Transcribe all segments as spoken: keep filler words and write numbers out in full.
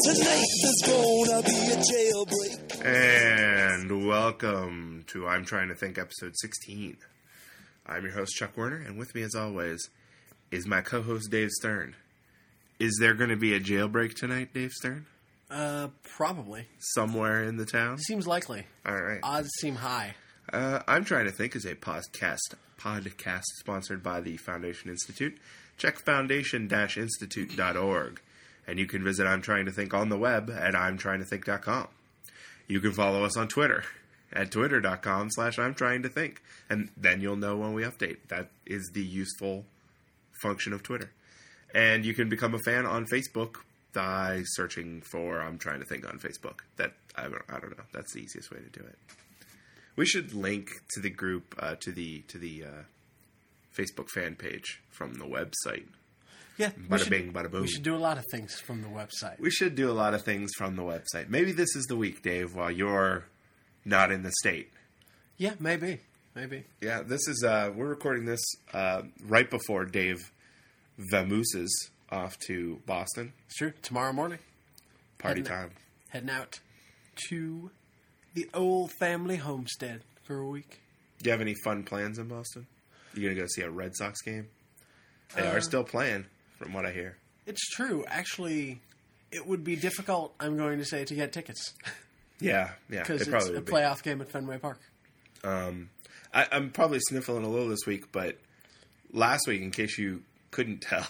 Tonight there's gonna be a jailbreak. And welcome to I'm Trying to Think, episode sixteen. I'm your host, Chuck Werner, and with me, as always, is my co-host, Dave Stern. Is there going to be a jailbreak tonight, Dave Stern? Uh, probably. Somewhere in the town? Seems likely. All right. Odds seem high. Uh, I'm Trying to Think is a podcast, podcast sponsored by the Foundation Institute. Check foundation dash institute dot org. And you can visit I'm Trying to Think on the web at I'm Trying to Think dot com. You can follow us on Twitter at twitter dot com slash I'm Trying to Think. And then you'll know when we update. That is the useful function of Twitter. And you can become a fan on Facebook by searching for I'm Trying to Think on Facebook. That I don't, I don't know. That's the easiest way to do it. We should link to the group, uh, to the to the uh, Facebook fan page from the website. Yeah, Bada we should, bing, bada boom. We should do a lot of things from the website. We should do a lot of things from the website. Maybe this is the week, Dave, while you're not in the state. Yeah, maybe. Maybe. Yeah, this is, uh, we're recording this uh, right before Dave vamooses off to Boston. It's true. Tomorrow morning. Party heading time. Out, heading out to the old family homestead for a week. Do you have any fun plans in Boston? You going to go see a Red Sox game? They uh, are still playing, from what I hear. It's true. Actually, it would be difficult, I'm going to say, to get tickets. Yeah, yeah. Because it it's probably a would be. playoff game at Fenway Park. Um, I, I'm probably sniffling a little this week, but last week, in case you couldn't tell,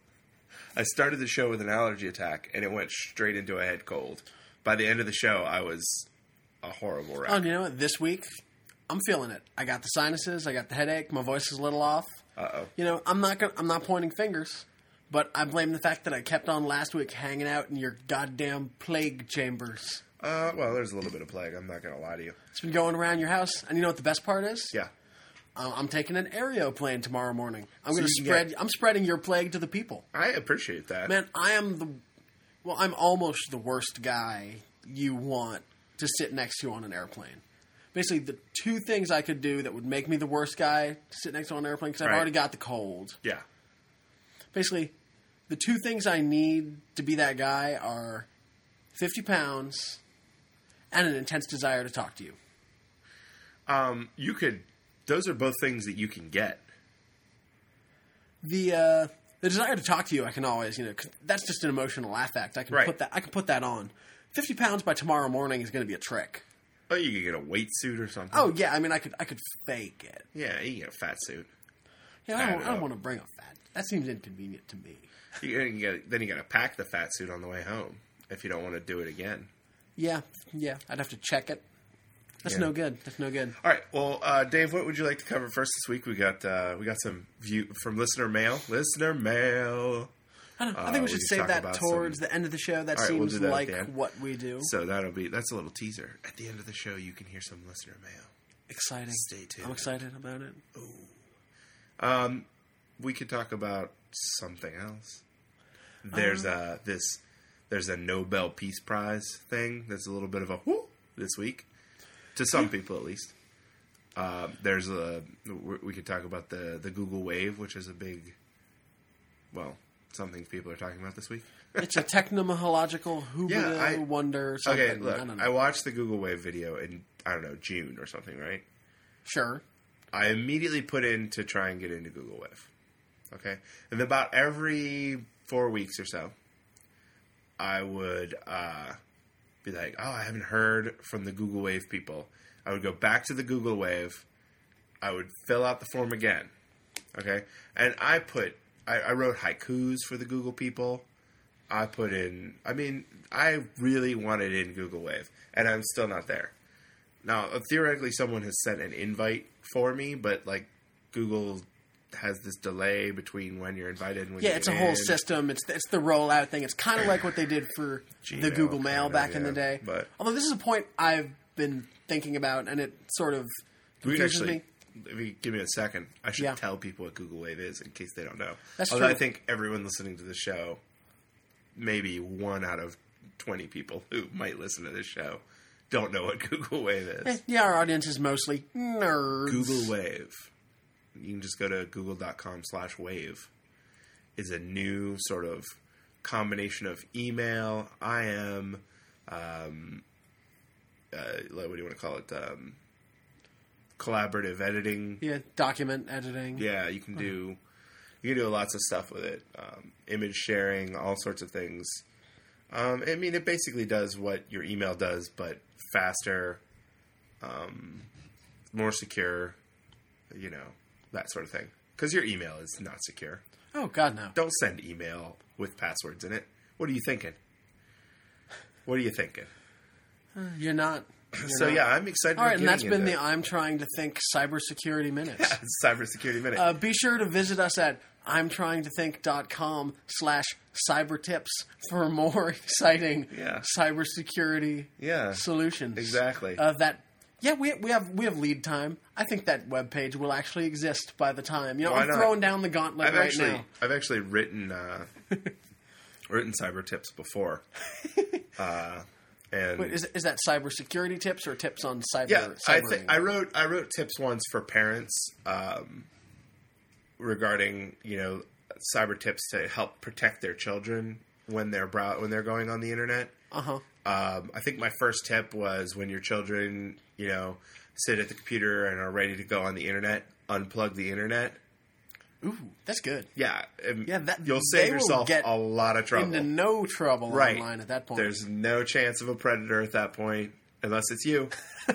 I started the show with an allergy attack, and it went straight into a head cold. By the end of the show, I was a horrible wreck. Oh, you know what? This week, I'm feeling it. I got the sinuses. I got the headache. My voice is a little off. Uh-oh. You know, I'm not gonna, I'm not pointing fingers, but I blame the fact that I kept on last week hanging out in your goddamn plague chambers. Uh, well, there's a little bit of plague. I'm not going to lie to you. It's been going around your house, and you know what the best part is? Yeah. Uh, I'm taking an aeroplane tomorrow morning. I'm So going to you can spread. get- I'm spreading your plague to the people. I appreciate that. Man, I am the. Well, I'm almost the worst guy you want to sit next to on an airplane. Basically, the two things I could do that would make me the worst guy to sit next to on an airplane, because I've Right. already got the cold. Yeah. Basically, the two things I need to be that guy are fifty pounds and an intense desire to talk to you. Um, you could... Those are both things that you can get. The uh, the desire to talk to you, I can always, you know, 'cause that's just an emotional affect. I can Right. put that. I can put that on. Fifty pounds by tomorrow morning is going to be a trick. Oh, you could get a weight suit or something. Oh yeah, I mean, I could I could fake it. Yeah, you can get a fat suit. Yeah, I I don't, don't I don't know. want to bring a fat. That seems inconvenient to me. You can get, then you got to pack the fat suit on the way home if you don't want to do it again. Yeah, yeah, I'd have to check it. That's Yeah. no good. That's no good. All right. Well, uh, Dave, what would you like to cover first this week? We got uh, we got some view from listener mail. Listener mail. I, don't, know. I Uh, think we we should just save talk that about towards some- the end of the show. That All right, we'll seems do that at like the end. what we do. So that'll be that's a little teaser. At the end of the show, you can hear some listener mail. Exciting. Stay tuned. I'm excited about it. Um, we could talk about something else. There's Uh. a this there's a Nobel Peace Prize thing. That's a little bit of a whoo this week to some people at least. Uh, there's a we could talk about the the Google Wave, which is a big well something people are talking about this week. It's a technological hoobah Yeah, I- wonder something. Okay, look, I don't know. I watched the Google Wave video in I don't know June or something, right? Sure. I immediately put in to try and get into Google Wave. Okay? And about every four weeks or so, I would uh, be like, oh, I haven't heard from the Google Wave people. I would go back to the Google Wave. I would fill out the form again. Okay? And I put, I, I wrote haikus for the Google people. I put in, I mean, I really wanted in Google Wave. And I'm still not there. Now, uh, theoretically, someone has sent an invite for me, but like Google has this delay between when you're invited and when Yeah, you it's get a whole in. system. It's the, it's the rollout thing. It's kind of like what they did for the Gmail, Google Mail kinda, back in yeah, the day. but- Although this is a point I've been thinking about, and it sort of We can confuses actually, me. if you give me a second, I should Yeah. tell people what Google Wave is in case they don't know. That's Although true. I think everyone listening to the show, maybe one out of twenty people who might listen to this show, don't know what Google Wave is. Eh, yeah, our audience is mostly nerds. Google Wave. You can just go to google dot com slash wave. Is a new sort of combination of email, I M, um, uh, what do you want to call it? Um, collaborative editing. Yeah, document editing. Yeah, you can do you can do lots of stuff with it. Um, image sharing, all sorts of things. Um, I mean, it basically does what your email does, but faster, um, more secure. You know, that sort of thing. Because your email is not secure. Oh God, no! Don't send email with passwords in it. What are you thinking? What are you thinking? Uh, you're not. You're so not. yeah, I'm excited. All right, about and that's getting been into the I'm Trying to Think Cybersecurity Minute. Yeah, it's Cybersecurity Minute. Uh, be sure to visit us at I'm trying to think dot com slash cyber tips for more exciting Yeah. cybersecurity Yeah, solutions. exactly. Uh, that yeah, we we have we have lead time. I think that webpage will actually exist by the time. You know, Why I'm not? throwing down the gauntlet I've right actually now. I've actually written uh, written cyber tips before. Uh, and Wait, is is that cybersecurity tips or tips on cyber? yeah, I cybering? think I wrote I wrote tips once for parents um, regarding you know cyber tips to help protect their children when they're brow- when they're going on the internet. Uh huh. Um, I think my first tip was when your children, you know, sit at the computer and are ready to go on the internet, unplug the internet. Ooh, that's good. Yeah, and Yeah, that- you'll they save will yourself get a lot of trouble. Into no trouble right. online at that point. There's no chance of a predator at that point, unless it's you.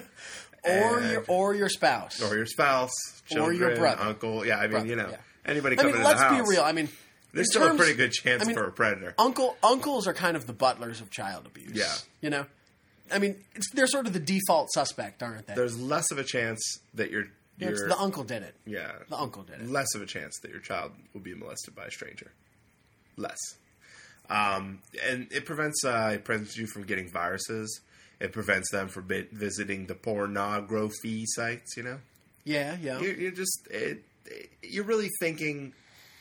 or and- your or your spouse. Or your spouse, children, Or your brother. uncle. Yeah, I mean, Brother, you know, yeah. anybody I coming mean, in let's the house. be real. I mean, There's in still terms- a pretty good chance I mean, for a predator. Uncle uncles are kind of the butlers of child abuse. Yeah. You know? I mean, it's, they're sort of the default suspect, aren't they? There's less of a chance that your Yeah, it's your the uncle did it. yeah The uncle did it. less of a chance that your child will be molested by a stranger. Less. Um, and it prevents uh, it prevents you from getting viruses. It prevents them from bi- visiting the pornography sites. You know, Yeah, yeah. you're, you're just it, it- you're really thinking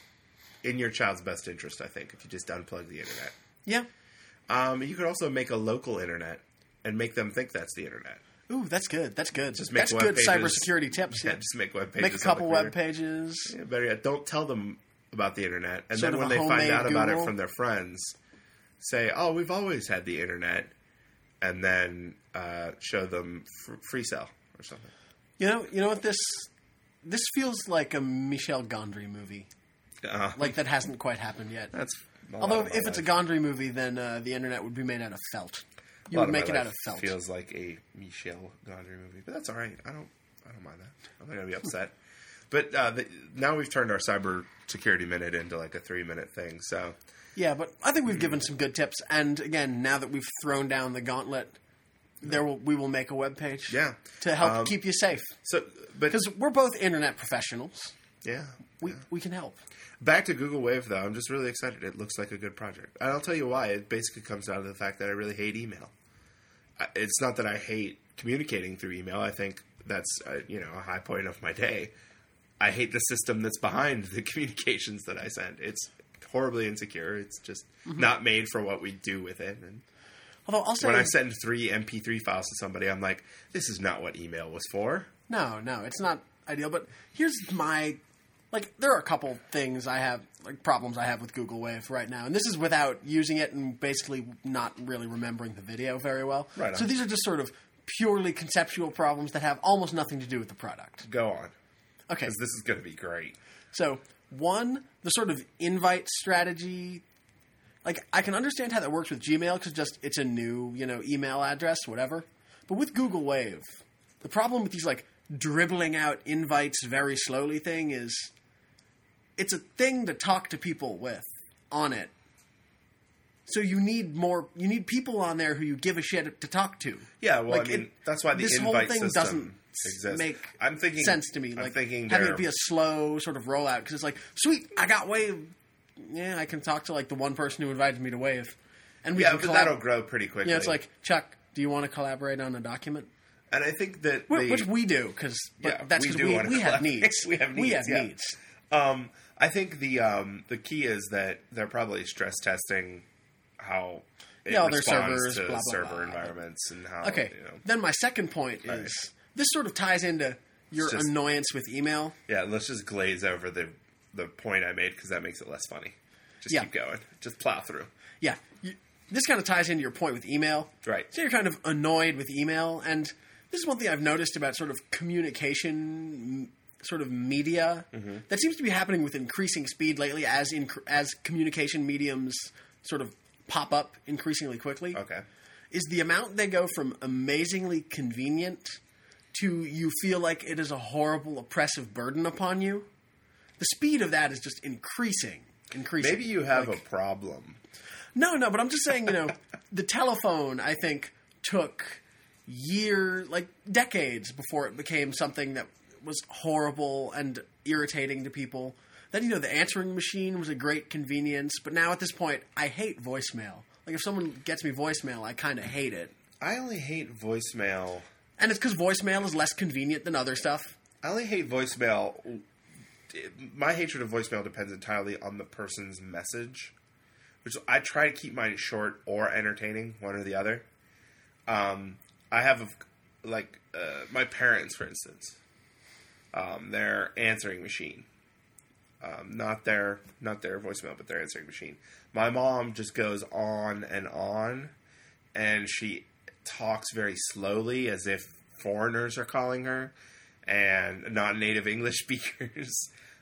in your child's best interest. I think if you just unplug the internet, yeah. um, you could also make a local internet and make them think that's the internet. Ooh, that's good. That's good. Just make that's web good pages. cybersecurity tips. Yeah, just make web pages. Make a on the couple web computer. pages. Yeah, better yet, don't tell them about the internet. And Sort then of when a they find homemade out about it Google. from their friends, say, oh, we've always had the internet. And then uh, show them f- free cell or something. You know, you know what this this feels like a Michel Gondry movie. Uh, Like that hasn't quite happened yet. that's a lot Although of my if it's a life. Gondry movie, then uh, the internet would be made out of felt. A You lot would of make my it out life of felt. Feels like a Michel Gondry movie, but that's all right. I don't, I don't mind that. I'm not gonna be upset. But uh, the, now we've turned our cyber security minute into like a three minute thing. So Yeah, but I think we've given some good tips. And again, now that we've thrown down the gauntlet, there will we will make a web page. Yeah. to help Um, keep you safe. so, but Because we're both internet professionals. yeah, We we can help. back to Google Wave though. I'm just really excited. It looks like a good project, and I'll tell you why. It basically comes down to the fact that I really hate email. I- It's not that I hate communicating through email. I think that's uh, you know a high point of my day. I hate the system that's behind the communications that I send. It's horribly insecure. It's just Mm-hmm. not made for what we do with it. And Although I'll say when I send three M P three files to somebody, I'm like, this is not what email was for. no, no, it's not ideal. But here's my like. There are a couple things I have like problems I have with Google Wave right now, and this is without using it and basically not really remembering the video very well. Right on. So these are just sort of purely conceptual problems that have almost nothing to do with the product. Go on, Okay, because this is going to be great. so one, the sort of invite strategy. Like, I can understand how that works with Gmail because just it's a new, you know, email address, whatever. But with Google Wave, the problem with these, like, dribbling out invites very slowly thing is it's a thing to talk to people with on it. So you need more, you need people on there who you give a shit to talk to. Yeah, well, Like, I mean, it- that's why the this whole invite thing system doesn't exists. make I'm thinking sense to me. I'm Like thinking having they're- it be a slow sort of rollout because it's like, sweet, I got Wave. Yeah, I can talk to like the one person who invited me to Wave, and we yeah, can but collab- that'll grow pretty quickly. Yeah, it's like, Chuck, do you want to collaborate on a document? and I think that Wh- they, Which we do because Yeah, that's we because do we, wanna we have collaborate. needs. We have We needs, have yeah. needs. Um, I think the um, the key is that they're probably stress testing how it Yeah, all their responds servers, to blah, blah, server blah. environments and how Okay, you know. then my second point Right. is this sort of ties into your It's just- annoyance with email. Yeah, let's just glaze over the the point I made because that makes it less funny. Just Yeah. keep going. Just plow through. Yeah. You, this kind of ties into your point with email. Right. So you're kind of annoyed with email, and this is one thing I've noticed about sort of communication, sort of media, Mm-hmm. that seems to be happening with increasing speed lately as in, as communication mediums sort of pop up increasingly quickly. Okay. Is the amount they go from amazingly convenient to you feel like it is a horrible, oppressive burden upon you. The speed of that is just increasing, increasing. Maybe you have Like- a problem. No, no, but I'm just saying, you know, the telephone, I think, took year, like decades before it became something that was horrible and irritating to people. Then, you know, the answering machine was a great convenience, but now at this point, I hate voicemail. Like, if someone gets me voicemail, I kind of hate it. I only hate voicemail. And it's because voicemail is less convenient than other stuff. I only hate voicemail. My hatred of voicemail depends entirely on the person's message, which I try to keep mine short or entertaining, one or the other. Um, I have, a, like, uh, my parents, for instance, um, their answering machine. Um, not their not their voicemail, but their answering machine. My mom just goes on and on, and she talks very slowly as if foreigners are calling her and not native English speakers.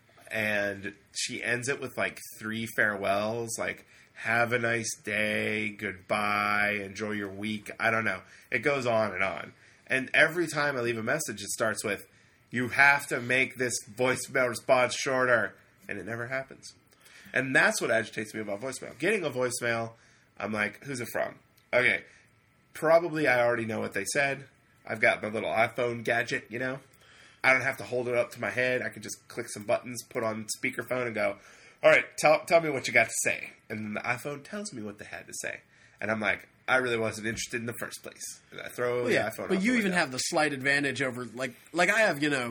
And she ends it with like three farewells, like have a nice day, goodbye, enjoy your week. I don't know. It goes on and on. And every time I leave a message, it starts with, you have to make this voicemail response shorter. And it never happens. And that's what agitates me about voicemail. Getting a voicemail, I'm like, who's it from? Okay, probably I already know what they said. I've got my little iPhone gadget, you know? I don't have to hold it up to my head. I can just click some buttons, put on speakerphone, and go, all right, tell, tell me what you got to say. And then the iPhone tells me what they had to say. And I'm like, I really wasn't interested in the first place. And I throw Well, the yeah, iPhone but out you the even window. have the slight advantage over, like, like I have, you know,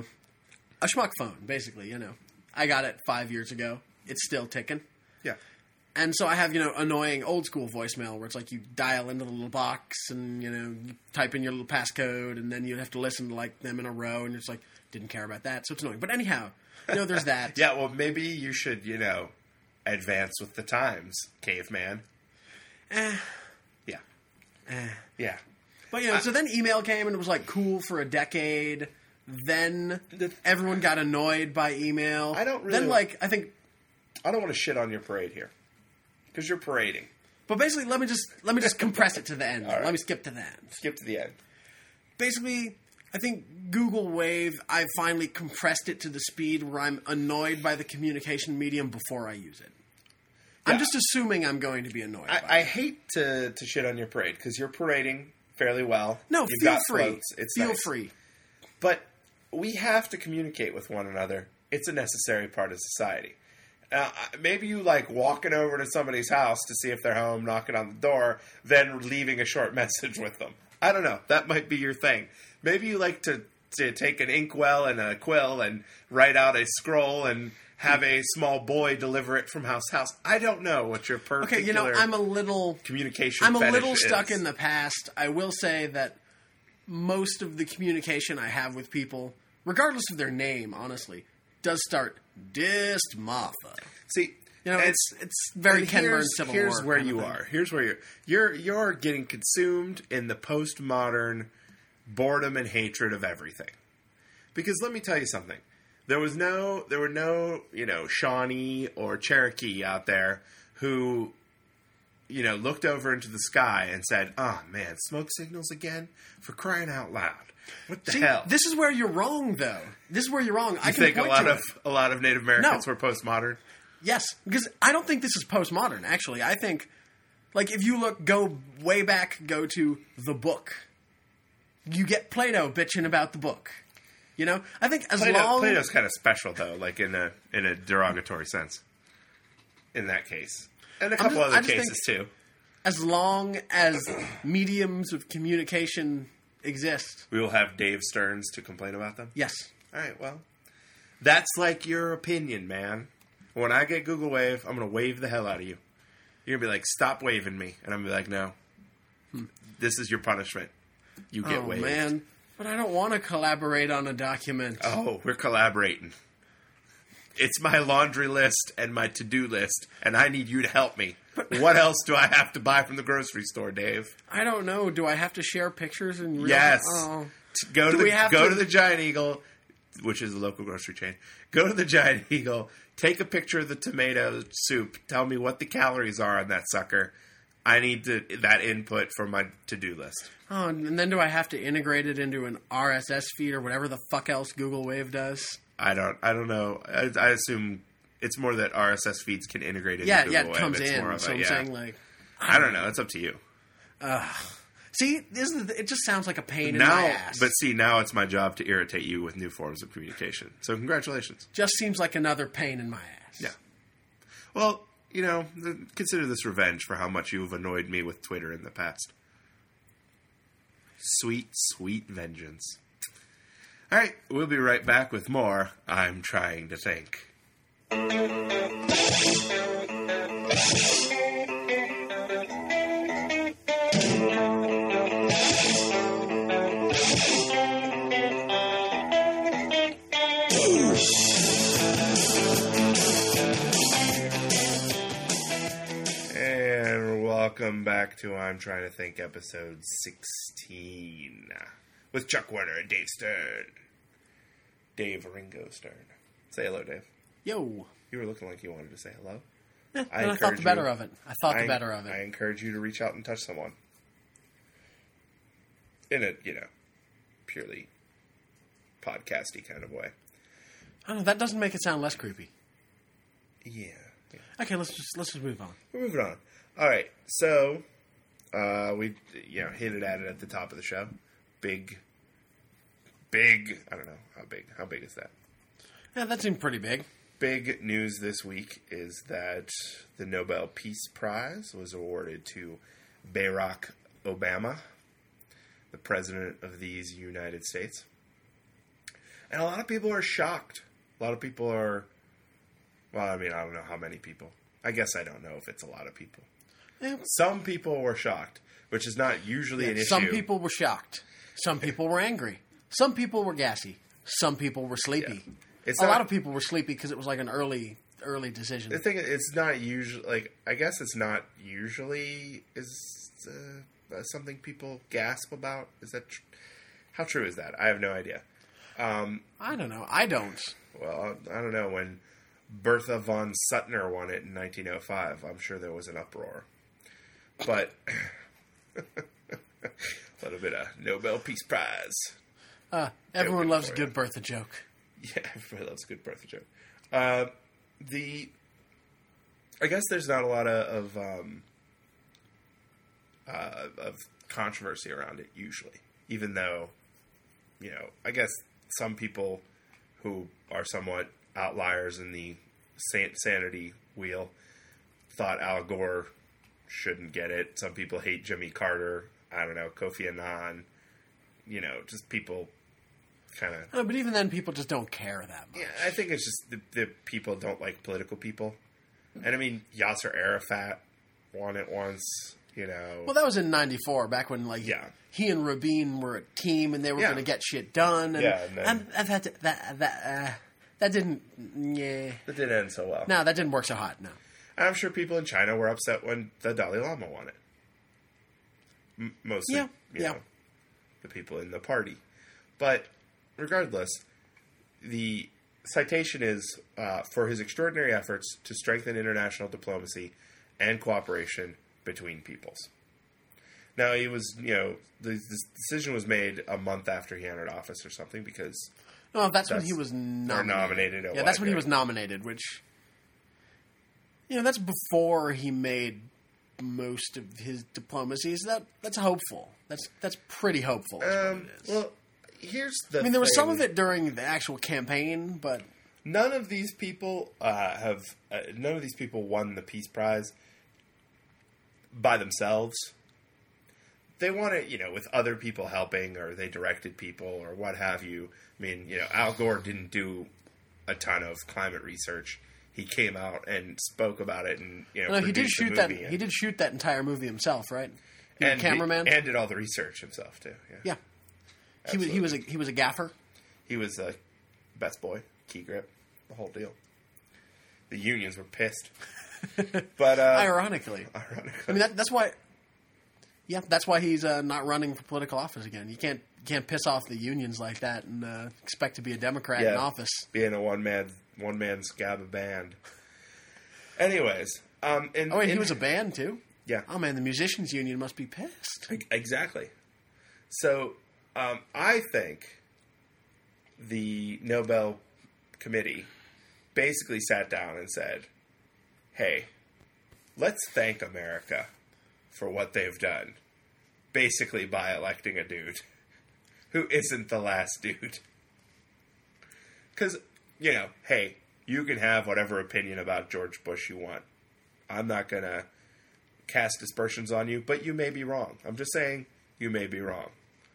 a schmuck phone, basically, you know. I got it five years ago. It's still ticking. Yeah. And so I have, you know, annoying old school voicemail where it's like you dial into the little box and, you know, you type in your little passcode and then you have to listen to, like, them in a row and it's like, didn't care about that. So it's annoying. But anyhow, you know, there's that. Yeah, well, maybe you should, you know, advance with the times, caveman. Eh, Yeah. eh. Yeah. But, you know, so then email came and it was, like, cool for a decade. Then everyone got annoyed by email. I don't really- Then, like, I think... I don't want to shit on your parade here. Because you're parading. But basically, let me just let me just compress it to the end. right. Let me skip to the end. Skip to the end. Basically, I think Google Wave, I've finally compressed it to the speed where I'm annoyed by the communication medium before I use it. I'm Yeah. just assuming I'm going to be annoyed by I, I it. hate to, to shit on your parade because you're parading fairly well. No, You've feel got free. floats. It's feel nice. free. But we have to communicate with one another. It's a necessary part of society. Uh, maybe you like walking over to somebody's house to see if they're home, knocking on the door, then leaving a short message with them. I don't know. That might be your thing. Maybe you like to, to take an inkwell and a quill and write out a scroll and have a small boy deliver it from house to house. I don't know what your particular Okay, you know, I'm a little... communication I'm a fetish little stuck is. in the past. I will say that most of the communication I have with people, regardless of their name, honestly, does start Dist Martha. See, You know, and- it's it's very and Ken here's, Burns Civil Here's War where kind of you thing. are. Here's where you're. You're you're getting consumed in the postmodern boredom and hatred of everything. Because let me tell you something. There was no, there were no, you know, Shawnee or Cherokee out there who, you know, looked over into the sky and said, "Oh man, smoke signals again? For crying out loud! What the See, hell?" this is where you're wrong, though. This is where you're wrong. I you can think a point lot to of it. a lot of Native Americans No. were postmodern? Yes, because I don't think this is postmodern. Actually, I think, like, if you look, go way back, go to the book. You get Plato bitching about the book. You know, I think as Plato, long Plato's kind of special though, like in a in a derogatory sense. In that case, and a couple just- other I just cases too. as long as mediums of communication exist, We will have Dave Stearns to complain about them. yes. All right, well, that's like your opinion, man. When I get Google Wave, I'm gonna wave the hell out of you. You're gonna be like, "Stop waving me," and I'm gonna be like, "No, this is your punishment. You get Oh waved." man, but I don't want to collaborate on a document. Oh, we're collaborating. It's my laundry list and my to-do list, and I need you to help me. What else do I have to buy from the grocery store, Dave? I don't know. Do I have to share pictures in real Yes. Oh. T- Go to Do we the have go to- to the Giant Eagle, which is a local grocery chain. Go to the Giant Eagle. Take a picture of the tomato soup. Tell me what the calories are on that sucker. I need to, that input for my to-do list. Oh, and then do I have to integrate it into an R S S feed or whatever the fuck else Google Wave does? I don't. I don't know. I, I assume it's more that R S S feeds can integrate into Yeah, Google yeah, it Wave. comes It's more in. of So a- I'm yeah. saying, like, I don't know. It's up to you. see, this is the, it just sounds like a pain in Now, my ass. but see, now it's my job to irritate you with new forms of communication. So congratulations. Just seems like another pain in my ass. Yeah. Well, you know, th- consider this revenge for how much you've annoyed me with Twitter in the past. Sweet, sweet vengeance. All right, we'll be right back with more I'm Trying to Think. And welcome back to I'm Trying to Think, episode sixteen, with Chuck Warner and Dave Stern. Dave Ringo Stern. Say hello, Dave. Yo. You were looking like you wanted to say hello. Eh, I and I thought encourage the better you- of it. I thought I, the better of it. I encourage you to reach out and touch someone. In a, you know, purely podcasty kind of way. I don't know, that doesn't make it sound less creepy. Yeah. yeah. Okay, let's just let's just move on. We're moving on. All right. So, uh, we, you know, hinted at it at the top of the show. Big, big, I don't know. How big? How big is that? Yeah, that seemed pretty big. Big news this week is that the Nobel Peace Prize was awarded to Barack Obama, the president of these United States. And a lot of people are shocked. A lot of people are, well, I mean, I don't know how many people. I guess I don't know if it's a lot of people. Eh, Some people were shocked, which is not usually an issue. Some people were shocked. Some people were angry. Some people were gassy. Some people were sleepy. Yeah. It's a not- lot of people were sleepy because it was like an early, early decision. The thing is, it's not usually, like, I guess it's not usually is uh, something people gasp about. Is that, tr- how true is that? I have no idea. I don't know. I don't. Well, I don't know. When Bertha von Suttner won it in nineteen oh five, I'm sure there was an uproar. But a little bit of Nobel Peace Prize. Uh, everyone Joking loves a for good you. Bertha joke. Yeah, everybody loves a good Bertha joke. Uh, the, I guess there's not a lot of of, um, uh, of controversy around it usually, even though, you know, I guess some people who are somewhat outliers in the san- sanity wheel thought Al Gore shouldn't get it. Some people hate Jimmy Carter. I don't know, Kofi Annan. You know, just people kind of. Uh, but even then, people just don't care that much. Yeah, I think it's just the, the people don't like political people. And I mean, Yasser Arafat won it once, you know. Well, that was in ninety-four, back when like Yeah. he and Rabin were a team and they were Yeah. going to get shit done. And, Yeah, and then- and that that that uh, that didn't. Yeah, It didn't end so well. no, that didn't work so hot. No. And I'm sure people in China were upset when the Dalai Lama won it. M- mostly, Yeah, you yeah. know, the people in the party. But regardless, the citation is uh, for his extraordinary efforts to strengthen international diplomacy and cooperation between peoples. Now, he was, you know, the, this decision was made a month after he entered office or something because No, that's, when That's- he was or nominated. nominated. or Yeah, that's what, when he right? was nominated, which, you know, that's before he made most of his diplomacies. That that's hopeful. That's that's pretty hopeful. is what Um, it is. well, here's the I mean, there was some thing. of it during the actual campaign, but None of these people uh, have. Uh, none of these people won the Peace Prize by themselves. They won it, you know, with other people helping, or they directed people, or what have you. I mean, you know, Al Gore didn't do a ton of climate research. He came out and spoke about it, and you know, no, he did produced the shoot that. movie and- He did shoot that entire movie himself, right? He was and a cameraman. and did all the research himself too. Yeah, yeah, he was he was a he was a gaffer. he was a best boy, key grip, the whole deal. the unions were pissed. But uh, ironically, ironically, I mean that, that's why. Yeah, that's why he's uh, not running for political office again. You can't you can't piss off the unions like that and uh, expect to be a Democrat yeah, in office. being a one man one man scab band. Anyways, um, in, Oh, wait, in, he was a band too. yeah, Oh man, the musicians union must be pissed. exactly. So um, I think the Nobel Committee basically sat down and said, "Hey, let's thank America for what they've done, basically by electing a dude who isn't the last dude." Because, you know, hey, you can have whatever opinion about George Bush you want. I'm not going to cast aspersions on you, but you may be wrong. I'm just saying you may be wrong.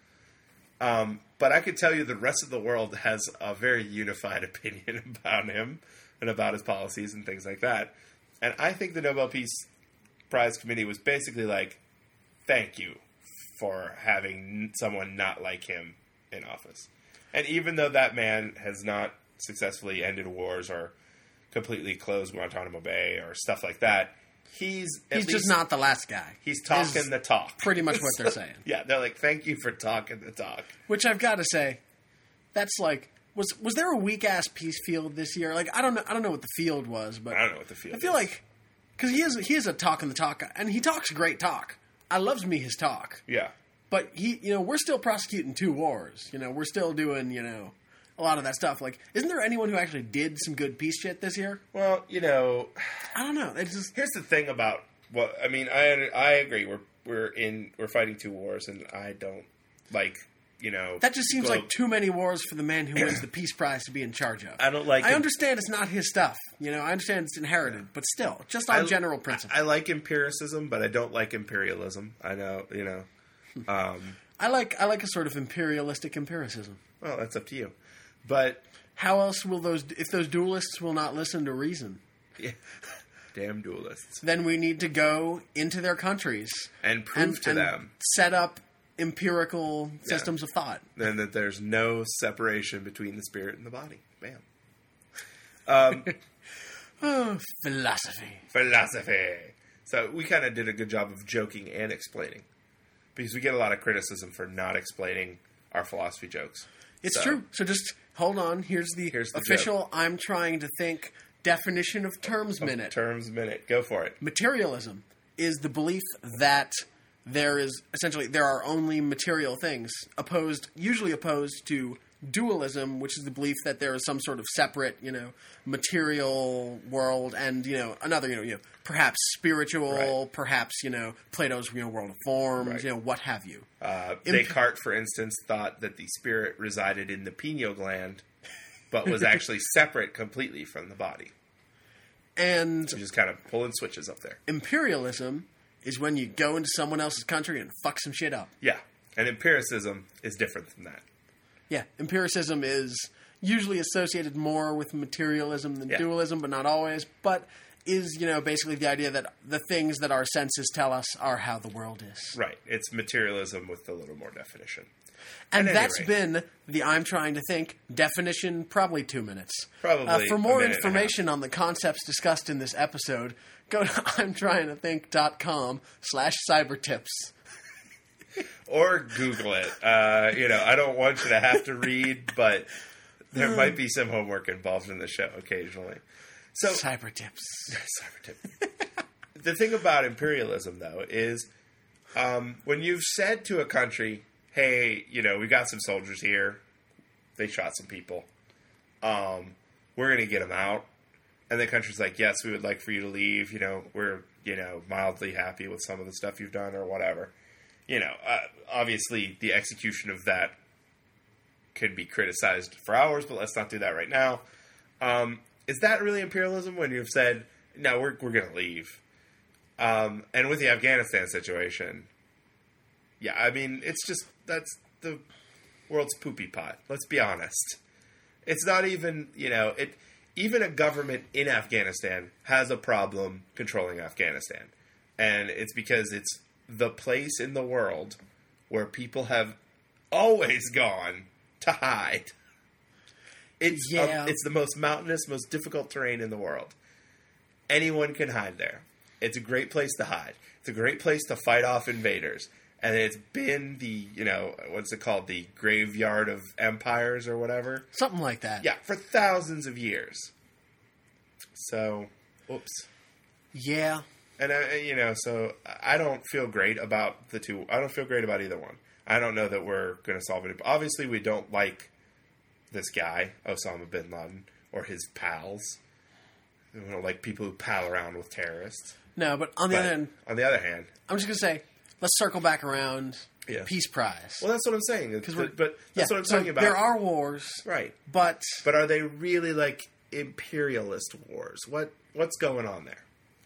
Um, but I can tell you the rest of the world has a very unified opinion about him and about his policies and things like that. And I think the Nobel Peace Prize Committee was basically like, thank you for having someone not like him in office. And even though that man has not successfully ended wars or completely closed Guantanamo Bay or stuff like that, he's at He's least, just not the last guy. he's talking Is the talk. Pretty much what they're saying. Yeah, they're like, thank you for talking the talk. Which I've got to say, that's like was was there a weak ass peace field this year? Like I don't know, I don't know what the field was, but I don't know what the field I feel is. like because he is he is a talking the talk, and he talks great talk. I loves me his talk, Yeah. but he you know we're still prosecuting two wars. You know we're still doing you know a lot of that stuff. Like isn't there anyone who actually did some good peace shit this year? Well, you know, I don't know. It's just here's the thing about what I mean. I I agree. We're we're in we're fighting two wars, and I don't like you know that just seems globe- like too many wars for the man who wins the peace prize to be in charge of. I don't like I him- understand it's not his stuff. You know, I understand it's inherited, but still, just on I- general principle. I like empiricism, but I don't like imperialism. I know, you know. Um, I like I like a sort of imperialistic empiricism. well, that's up to you. But How else will those if those dualists will not listen to reason? yeah, damn dualists, Then we need to go into their countries and prove to and them set up empirical systems of thought. then that there's no separation between the spirit and the body. Bam. Um, Oh, philosophy. philosophy. So we kind of did a good job of joking and explaining, because we get a lot of criticism for not explaining our philosophy jokes. It's So- true. So just hold on. Here's the, Here's the official I'm trying to think definition of terms minute. Terms minute. Go for it. Materialism is the belief that there is essentially there are only material things, opposed usually opposed to dualism, which is the belief that there is some sort of separate, you know, material world and, you know, another, you know, you know, perhaps spiritual, Right. perhaps, you know, Plato's, you know, world of forms, Right. you know, what have you. Uh, Imp- Descartes, for instance, thought that the spirit resided in the pineal gland, but was actually separate completely from the body. And So just kind of pulling switches up there. imperialism is when you go into someone else's country and fuck some shit up. Yeah. And empiricism is different than that. Yeah, empiricism is usually associated more with materialism than Yeah. dualism, but not always. But is, you know, basically the idea that the things that our senses tell us are how the world is. Right. It's materialism with a little more definition. And At any that's rate. been the I'm trying to think definition, probably two minutes. Probably Uh, for a more minute and a information on the concepts discussed in this episode, go to I'm trying to think dot com slash cybertips. Or Google it. Uh, you know, I don't want you to have to read, but there might be some homework involved in the show occasionally. So, Cybertips. cyber tip. The thing about imperialism, though, is um, when you've said to a country, hey, you know, we got some soldiers here. They shot some people. Um, we're going to get them out. And the country's like, yes, we would like for you to leave. You know, we're, you know, mildly happy with some of the stuff you've done or whatever. You know, uh, obviously the execution of that could be criticized for hours, but let's not do that right now. Um, is that really imperialism when you've said, no, we're, we're going to leave? Um, and with the Afghanistan situation, yeah, I mean, it's just, that's the world's poopy pot. Let's be honest. It's not even, you know, it. Even a government in Afghanistan has a problem controlling Afghanistan. And it's because it's the place in the world where people have always gone to hide. It's, Yeah. uh, it's the most mountainous, most difficult terrain in the world. anyone can hide there. It's a great place to hide. It's a great place to fight off invaders. And it's been the, you know, what's it called? The graveyard of empires or whatever. Something like that. Yeah, for thousands of years. So, oops. Yeah. And, I, you know, so I don't feel great about the two. I don't feel great about either one. I don't know that we're going to solve it. Obviously, we don't like this guy, Osama bin Laden, or his pals. We don't like people who pal around with terrorists. No, but on the But other hand, on the other hand, I'm just going to say, let's circle back around. Yeah. Peace Prize. well, that's what I'm saying. Because but but that's yeah, what I'm so talking about. There are wars, Right. but But are they really like imperialist wars? What What's going on there?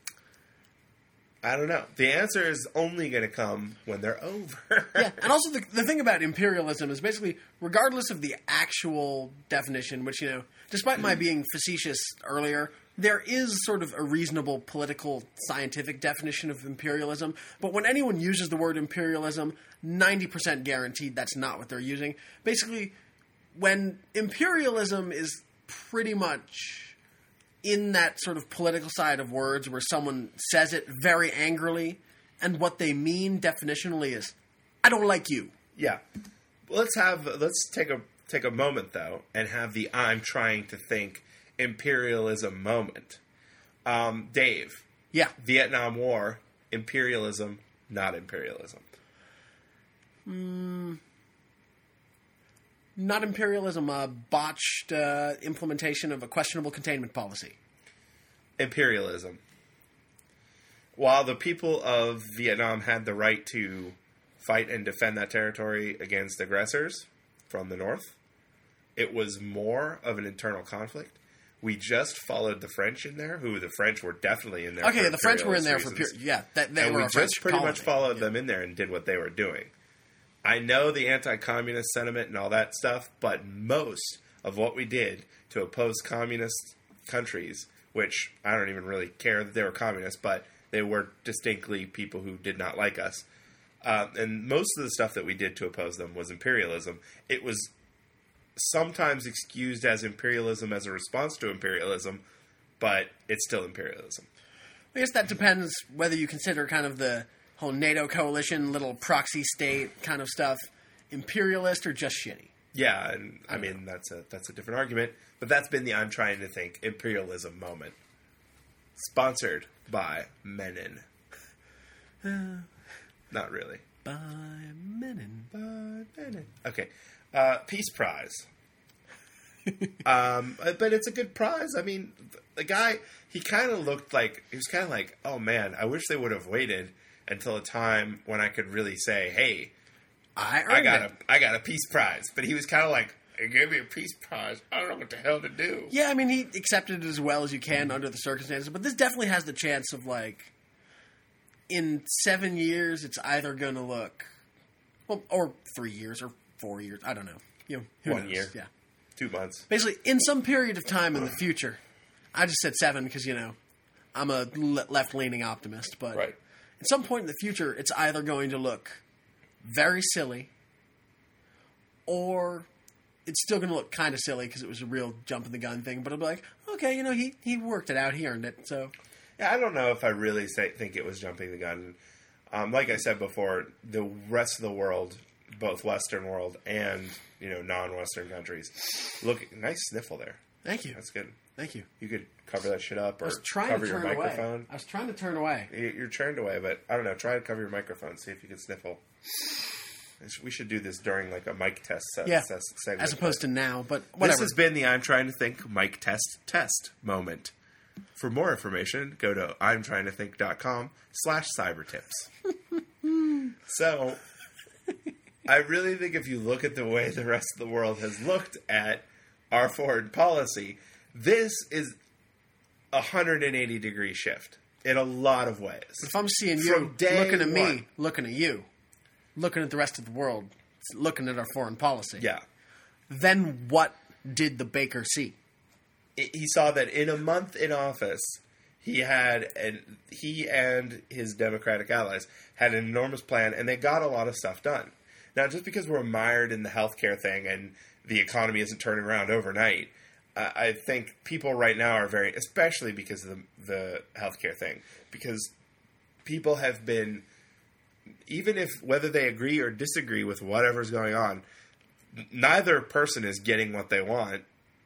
I don't know. The answer is only going to come when they're over. yeah, and also the the thing about imperialism is basically, regardless of the actual definition, which, you know, despite my being facetious earlier, there is sort of a reasonable political scientific definition of imperialism. But when anyone uses the word imperialism, ninety percent guaranteed that's not what they're using. Basically, when imperialism is pretty much in that sort of political side of words where someone says it very angrily, and what they mean definitionally is, I don't like you. Yeah. Let's have let's take a take a moment though and have the I'm trying to think imperialism moment. Um, Dave. Yeah. Vietnam War, imperialism, not imperialism. Not imperialism, a botched uh, implementation of a questionable containment policy. Imperialism. While the people of Vietnam had the right to fight and defend that territory against aggressors from the north, it was more of an internal conflict. We just followed the French in there, who the French were definitely in there. Okay, for the French were in there for reasons. pure, yeah, that they and were we a French just pretty colony. much followed Yeah. them in there and did what they were doing. I know the anti-communist sentiment and all that stuff, but most of what we did to oppose communist countries, which I don't even really care that they were communist, but they were distinctly people who did not like us. Uh, and most of the stuff that we did to oppose them was imperialism. It was sometimes excused as imperialism as a response to imperialism, but it's still imperialism. I guess that depends whether you consider kind of the whole NATO coalition, little proxy state kind of stuff, imperialist or just shitty. Yeah, and I mean that's a that's a different argument, but that's been the I'm trying to think imperialism moment. Sponsored by Menin. Not really. By Menin. By Menin. Okay. Uh, Peace Prize. um, but it's a good prize. I mean, the guy, he kind of looked like, he was kind of like, oh man, I wish they would have waited until a time when I could really say, hey, I earned I got it. a I got a Peace Prize. But he was kind of like, they gave me a Peace Prize. I don't know what the hell to do. Yeah, I mean, he accepted it as well as you can under the circumstances, but this definitely has the chance of, like, in seven years, it's either going to look, well, or three years, or four years, I don't know. You know, who One knows? year. Yeah. Two months. Basically, in some period of time in the future, I just said seven because, you know, I'm a le- left-leaning optimist, but Right. at some point in the future, it's either going to look very silly, or it's still going to look kind of silly because it was a real jump-in-the-gun thing, but it'll be like, okay, you know, he, he worked it out, he earned it, so... Yeah, I don't know if I really say, think it was jumping the gun. Um, like I said before, the rest of the world, both Western world and, you know, non-Western countries, look, nice sniffle there. Thank you. That's good. Thank you. You could cover that shit up or I was trying cover to your turn microphone. away. I was trying to turn away. You- You're turned away, but I don't know. Try to cover your microphone. See if you can sniffle. We should do this during like a mic test se- Yeah, se- segment. as opposed to now, but This whatever. has been the I'm trying to think mic test test moment. For more information, go to I'm trying to think dot com slash cybertips. So, I really think if you look at the way the rest of the world has looked at our foreign policy, this is a one hundred eighty degree shift in a lot of ways. If I'm seeing From you day looking at me, one. looking at you, looking at the rest of the world, looking at our foreign policy, Yeah. then what did the baker see? He saw that in a month in office, he had, and he and his Democratic allies had an enormous plan, and they got a lot of stuff done. Now, just because we're mired in the healthcare thing and the economy isn't turning around overnight, I, I think people right now are very, especially because of the, the healthcare thing, because people have been, even if whether they agree or disagree with whatever's going on, neither person is getting what they want.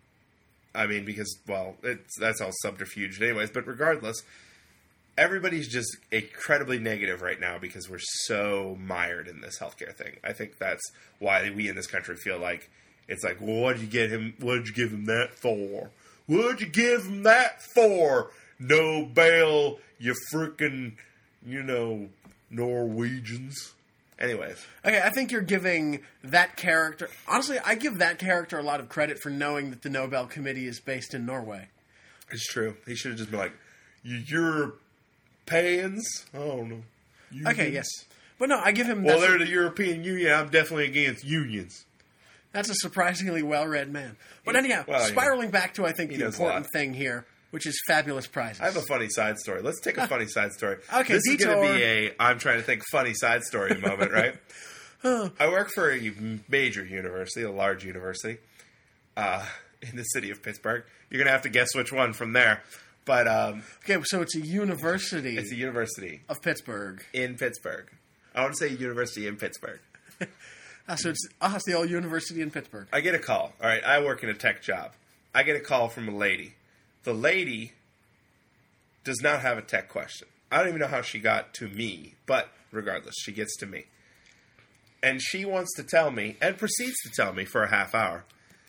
I mean, because, well, it's, that's all subterfuge anyways, but regardless, everybody's just incredibly negative right now because we're so mired in this healthcare thing. I think that's why we in this country feel like it's like, well, what'd you get him? What'd you give him that for? What'd you give him that for? No bail, you frickin', you know, Norwegians. Anyways. Okay, I think you're giving that character... Honestly, I give that character a lot of credit for knowing that the Nobel Committee is based in Norway. It's true. He should have just been like, you Europeans? I don't know. Unions? Okay, yes. But no, I give him... Well, they're the European Union. I'm definitely against unions. That's a surprisingly well-read man. But anyhow, well, spiraling yeah. back to, I think, He the knows a important lot. thing here, which is fabulous prizes. I have a funny side story. Let's take a funny side story. Okay, this detour. is going to be a I'm trying to think funny side story moment, right? I work for a major university, a large university, uh, in the city of Pittsburgh. You're going to have to guess which one from there. But um, Okay, so it's a university it's a university of Pittsburgh. in Pittsburgh. I want to say university in Pittsburgh. Ah, so it's, ah, it's the old university in Pittsburgh. I get a call. All right, I work in a tech job. I get a call from a lady. The lady does not have a tech question. I don't even know how she got to me, but regardless, she gets to me. And she wants to tell me, and proceeds to tell me for a half hour,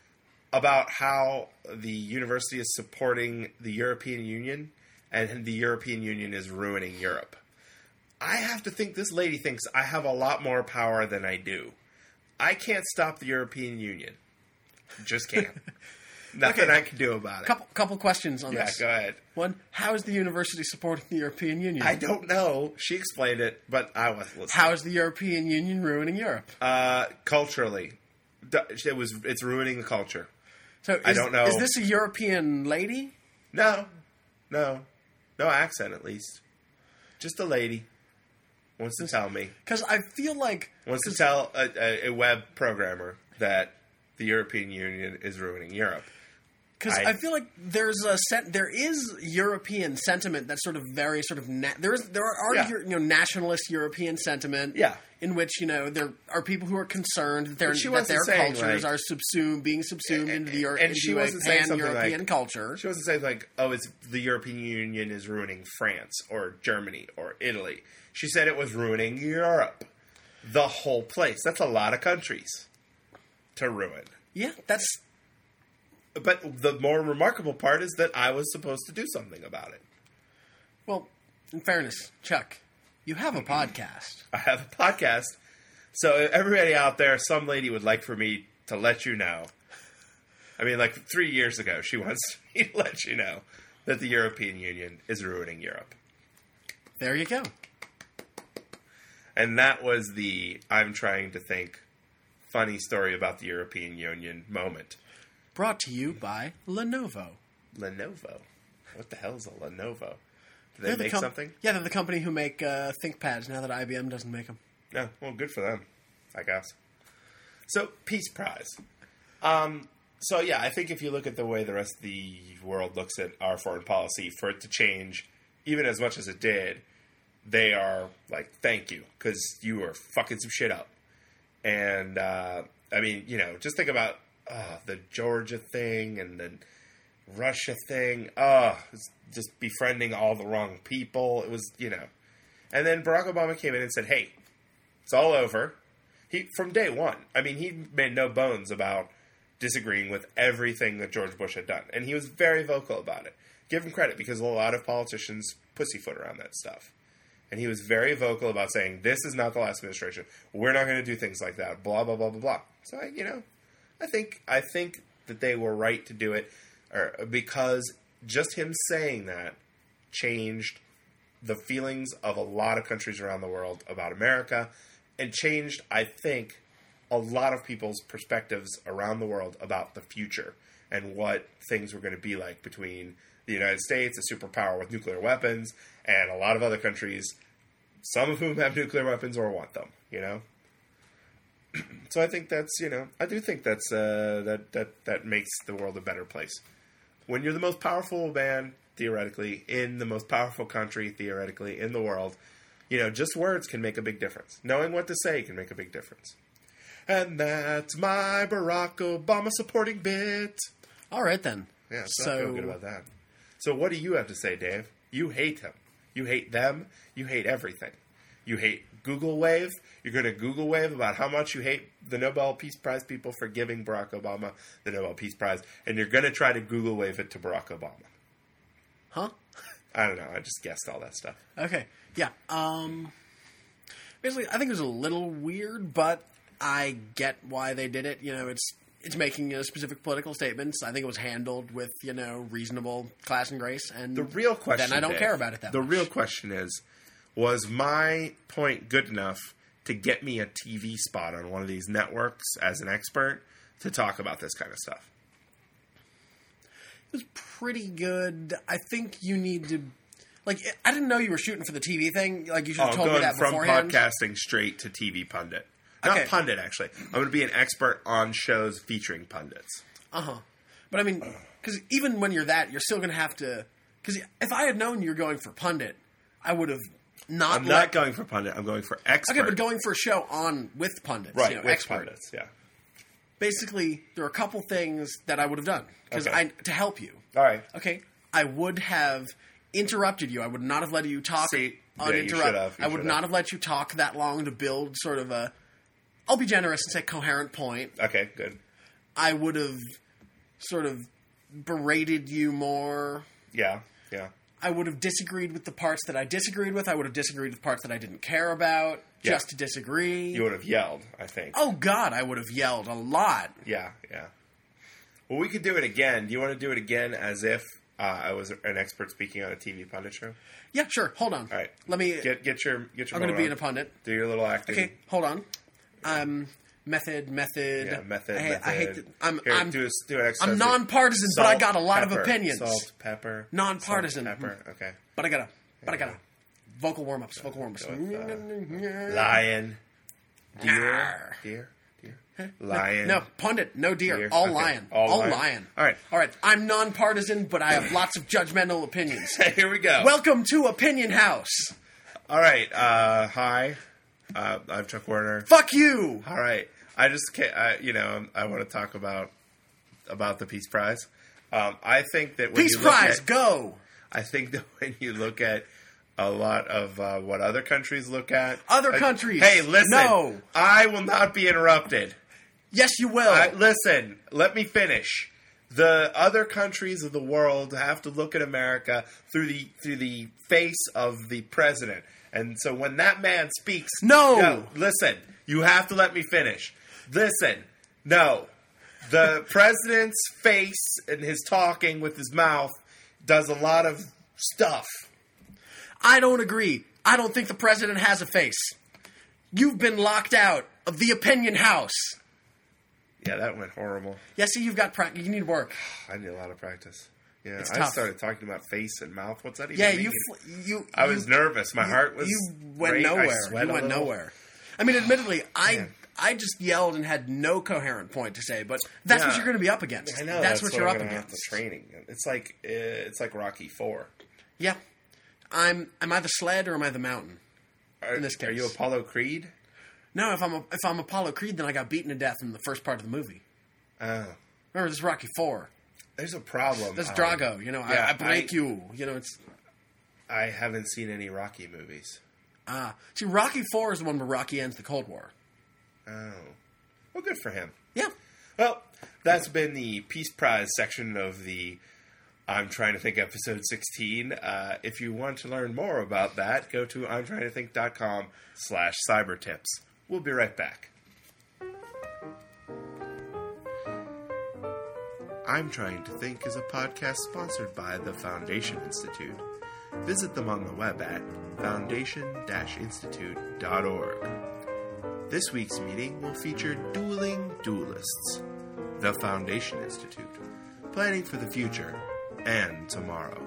about how the university is supporting the European Union, and the European Union is ruining Europe. I have to think this lady thinks I have a lot more power than I do. I can't stop the European Union. Just can't. Nothing Okay. I can do about it. Couple couple questions on Yeah, this. go ahead. One, how is the university supporting the European Union? I don't know. She explained it, but I wasn't listening. How is the European Union ruining Europe? Uh, culturally, D- it was. It's ruining the culture. So is, I don't know. Is this a European lady? No, no, no accent at least. Just a lady wants to tell me. Because I feel like Wants to tell a, a, a web programmer that the European Union is ruining Europe. Because I- I, feel like there's a set, there is European sentiment that's sort of very sort of na- there is there are Yeah. you know nationalist European sentiment, Yeah. in which you know there are people who are concerned that their But she that wasn't their saying, cultures like- are subsumed being subsumed And- into the Euro- and into she a wasn't saying something pan-European like- culture. She wasn't saying like, "Oh, it's the European Union is ruining France or Germany or Italy." She said it was ruining Europe, the whole place. That's a lot of countries to ruin. Yeah, that's But the more remarkable part is that I was supposed to do something about it. well. In fairness, Chuck, you have a podcast. I have a podcast, so everybody out there, some lady would like for me to let you know. I mean, like three years ago, she wants me to let you know that the European Union is ruining Europe. There you go. And that was the I'm trying to think funny story about the European Union moment. Brought to you by Lenovo. Lenovo. What the hell is a Lenovo? Do They're they the make com- something? Yeah, they're the company who make uh, ThinkPads now that I B M doesn't make them. No. Well, good for them, I guess. So, Peace Prize. Um, so, yeah, I think if you look at the way the rest of the world looks at our foreign policy, for it to change, even as much as it did, they are like, thank you, because you are fucking some shit up. And, uh, I mean, you know, just think about uh, the Georgia thing and the Russia thing. Oh, it's just befriending all the wrong people. It was, you know. And then Barack Obama came in and said, hey, it's all over. He from day one. I mean, he made no bones about disagreeing with everything that George Bush had done. And he was very vocal about it. Give him credit, because a lot of politicians pussyfoot around that stuff. And he was very vocal about saying, this is not the last administration. We're not going to do things like that. Blah, blah, blah, blah, blah. So, I, you know, I think I think that they were right to do it, or, because just him saying that changed the feelings of a lot of countries around the world about America, and changed, I think, a lot of people's perspectives around the world about the future and what things were going to be like between the United States, a superpower with nuclear weapons, and a lot of other countries, some of whom have nuclear weapons or want them, you know? So I think that's, you know, I do think that's, uh, that, that, that makes the world a better place. When you're the most powerful man, theoretically, in the most powerful country, theoretically, in the world, you know, just words can make a big difference. Knowing what to say can make a big difference. And that's my Barack Obama supporting bit. All right, then. Yeah, so, so I feel good about that. So what do you have to say, Dave? You hate him. You hate them. You hate everything. You hate Google Wave. You're going to Google Wave about how much you hate the Nobel Peace Prize people for giving Barack Obama the Nobel Peace Prize. And you're going to try to Google Wave it to Barack Obama. Huh? I don't know. I just guessed all that stuff. Okay. Yeah. Um, basically, I think it was a little weird, but I get why they did it. You know, it's it's making a specific political statements. I think it was handled with, you know, reasonable class and grace. And the real question then I don't Dave, care about it that The much. real question is, was my point good enough to get me a T V spot on one of these networks as an expert to talk about this kind of stuff? It was pretty good. I think you need to... Like, I didn't know you were shooting for the T V thing. Like, you should have Oh, told me going that from beforehand. podcasting straight to T V pundit. Not Okay. pundit, actually. I'm going to be an expert on shows featuring pundits. Uh-huh. But, I mean, because even when you're that, you're still going to have to... Because if I had known you were going for pundit, I would have not... I'm let- not going for pundit. I'm going for expert. Okay, but going for a show on with pundits. right, you know, with expert. pundits, yeah. Basically, there are a couple things that I would have done because Okay. I to help you. All right. Okay, I would have interrupted you. I would not have let you talk See, yeah, you uninterrupted. should have, you I would should not have. have let you talk that long to build sort of a. I'll be generous and say coherent point. Okay, good. I would have sort of berated you more. Yeah, yeah. I would have disagreed with the parts that I disagreed with. I would have disagreed with parts that I didn't care about, Yeah. just to disagree. You would have yelled, I think. Oh, God, I would have yelled a lot. Yeah, yeah. Well, we could do it again. Do you want to do it again as if uh, I was an expert speaking on a T V pundit show? Yeah, sure. Hold on. All right. Let me... Get get your get your. I'm going to be in in a pundit. Do your little acting. Okay, hold on. Um, method, method. Yeah, method. I, method. I hate. To, I'm. Here, I'm. do a, do an exercise. I'm nonpartisan, but I Salt, got a lot pepper, of opinions. Salt, pepper. Nonpartisan. Salt, pepper. Okay. But I gotta. But I gotta. Vocal warm ups. Vocal warm ups. Go with, uh, Lion. Deer. Deer. Deer. Lion. No, pundit. No deer. Deer. All Okay. lion. All All lion. lion. All right. All right. I'm nonpartisan, but I have lots of judgmental opinions. Here we go. Welcome to Opinion House. All right. Uh, hi. Uh, I'm Chuck Werner. Fuck you. All right. I just can't, I, you know, I want to talk about about the Peace Prize. Um, I think that when Peace you look Prize. at, Go. I think that when you look at a lot of uh, what other countries look at, Other like, countries. Hey, listen. No. I will not be interrupted. Yes, you will. I, listen. Let me finish. The other countries of the world have to look at America through the through the face of the president. And so when that man speaks, No. no, listen, you have to let me finish. Listen, no. The president's face and his talking with his mouth does a lot of stuff. I don't agree. I don't think the president has a face. You've been locked out of the Opinion House. Yeah, that went horrible. Yeah, see, you've got practice. You need work. I need a lot of practice. Yeah, It's I tough. started talking about face and mouth. What's that even Yeah, mean? you, fl- you. I you, was nervous. My you- heart was. You went rate- I nowhere. sweat You a went little. nowhere. I mean, admittedly, I Man. I just yelled and had no coherent point to say, but that's what Yeah. you're going to be up against. I know That's, what you're I'm up gonna have against. to training. It's like uh, it's like Rocky Four. Yeah, I'm. Am I the sled or am I the mountain? Are, In this are you case. Apollo Creed? No, if I'm a, if I'm Apollo Creed, then I got beaten to death in the first part of the movie. Oh, Remember, this is Rocky Four. there's a problem. That's Um, Drago. You know, yeah, I, I break I- you. You know, it's I haven't seen any Rocky movies. ah. See, Rocky Four is the one where Rocky ends the Cold War. Oh, well, good for him. Yeah. Well, that's been the Peace Prize section of the I'm Trying to Think episode sixteen. Uh, if you want to learn more about that, go to I'm trying to think dot com slash cybertips. We'll be right back. I'm Trying to Think is a podcast sponsored by the Foundation Institute. Visit them on the web at foundation dash institute dot org. This week's meeting will feature Dueling Duelists, the Foundation Institute, planning for the future and tomorrow.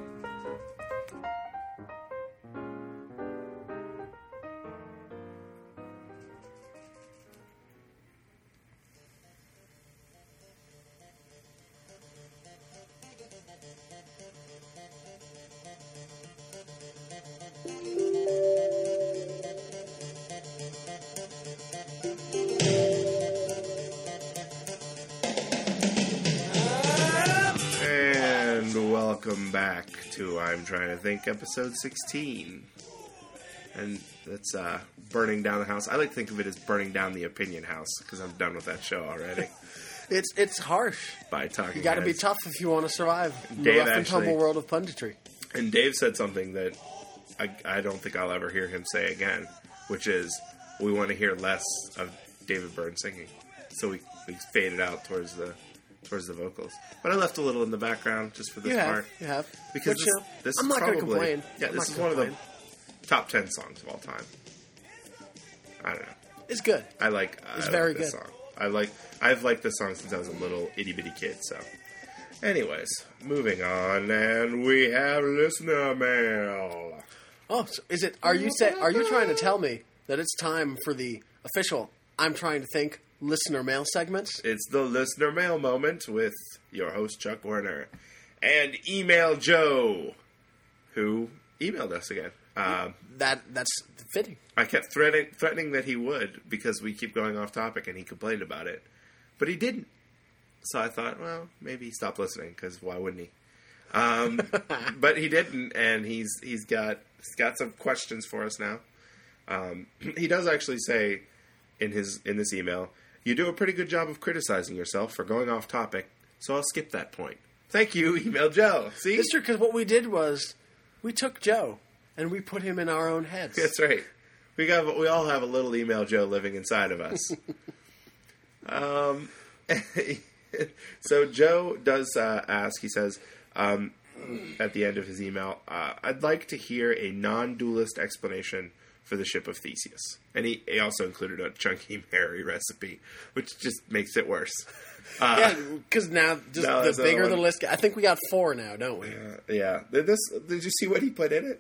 to I'm Trying to Think, episode sixteen. And that's uh, burning down the house. I like to think of it as burning down the opinion house, because I'm done with that show already. It's it's harsh. By talking You got to be heads. tough if you want to survive in Dave the rough and actually- tumble world of punditry. And Dave said something that I, I don't think I'll ever hear him say again, which is, we want to hear less of David Byrne singing. So we, we faded out towards the towards the vocals. But I left a little in the background just for this You have, part. you have. Because Which, this, you know, this I'm is not going probably... to complain. Yeah, I'm this not is gonna one of complain. the top ten songs of all time. I don't know. It's good. I like It's I very like this good. song. I like I've liked this song since I was a little itty bitty kid, so anyways, moving on, and we have listener mail. Oh, so is it? Are you say? Are you trying to tell me that it's time for the official I'm Trying to Think listener mail segments? It's the listener mail moment with your host Chuck Werner and Email Joe, who emailed us again. Um, That that's fitting. I kept threatening threatening that he would, because we keep going off topic, and he complained about it, but he didn't. So I thought, well, maybe he stopped listening, because why wouldn't he? Um, but he didn't, and he's he's got he's got some questions for us now. Um, he does actually say in his in this email, "You do a pretty good job of criticizing yourself for going off topic, so I'll skip that point. Thank you, Email Joe." See, It's true, because what we did was we took Joe and we put him in our own heads. that's right. We got we all have a little Email Joe living inside of us. um, so Joe does uh, ask. He says um, at the end of his email, uh, "I'd like to hear a non-dualist explanation for the ship of Theseus." And he, he also included a Chunky Mary recipe, which just makes it worse. Uh, Yeah, because now just No, the that's bigger another the one. list. I think we got four now, don't we? Uh, yeah. Did this? Did you see what he put in it?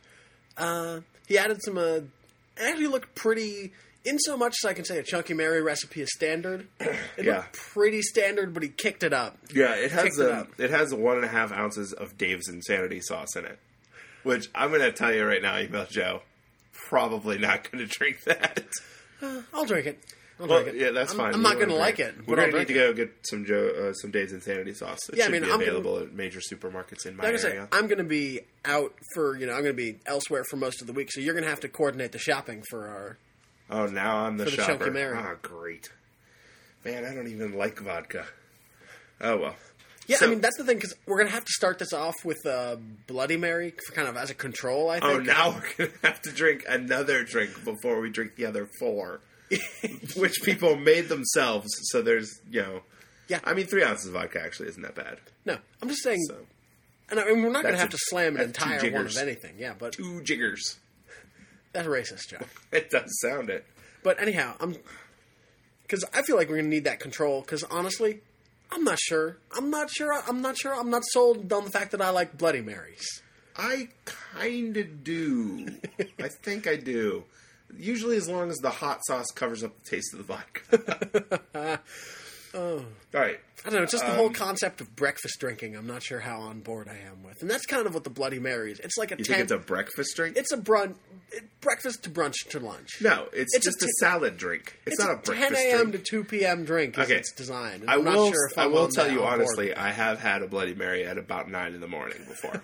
Uh, he added some. Uh, it actually looked pretty. In so much as I can say, a Chunky Mary recipe is standard. It Yeah. looked pretty standard, but he kicked it up. Yeah, it has Kicked it a, up. it has one and a half ounces of Dave's Insanity sauce in it, which I'm going to tell you right now, Email Joe, probably not going to drink that. Uh, I'll drink it. I'll Well, drink it. yeah, that's I'm, fine. I'm We not don't going to wanna like drink it. We're but I'll going to need drink to it. go get some Joe, uh, some Dave's Insanity sauce. It Yeah, I should mean, be I'm available at major supermarkets in my Like I area. said, I'm going to be out for you know I'm going to be elsewhere for most of the week, so you're going to have to coordinate the shopping for our. Oh, now I'm the For the shopper. Chunky Mary. Ah, great. Man, I don't even like vodka. Oh, well. Yeah, So- I mean that's the thing because we're going to have to start this off with uh, Bloody Mary for kind of as a control. I think. Oh, now we're going to have to drink another drink before we drink the other four. Which people made themselves, so there's, you know... Yeah. I mean, three ounces of vodka actually isn't that bad. No, I'm just saying. So, And I mean, we're not going to That's have a- to slam an that's two entire one of jiggers. anything. Yeah, but two jiggers. that's racist, Joe. It does sound it. But anyhow, I'm because I feel like we're going to need that control. Because honestly, I'm not sure. I'm not sure. I'm not sure. I'm not sold on the fact that I like Bloody Marys. I kind of do. I think I do. Usually as long as the hot sauce covers up the taste of the vodka. Oh. All right. I don't know, just the Um, whole concept of breakfast drinking, I'm not sure how on board I am with. And that's kind of what the Bloody Mary is. It's like a You ten... think it's a breakfast drink? It's a brunch... It, breakfast to brunch to lunch. no, it's, it's a just a, t- salad drink. It's, It's, not a, a breakfast ten a.m. drink. to two p.m. drink is Okay. its design. And I I'm will, not sure if I I'm will on tell that you on board. honestly, I have had a Bloody Mary at about nine in the morning before.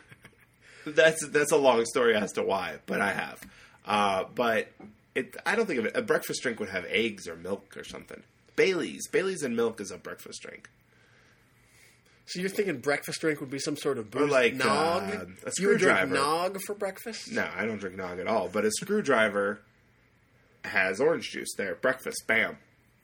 that's that's a long story as to why, but I have. Uh, but it, I don't think of it. A breakfast drink would have eggs or milk or something. Bailey's, Bailey's and milk is a breakfast drink. So you're thinking breakfast drink would be some sort of Or booze like, nog? uh, a You would drink screwdriver. nog for breakfast? No, I don't drink nog at all. But a screwdriver has orange juice there. Breakfast, bam.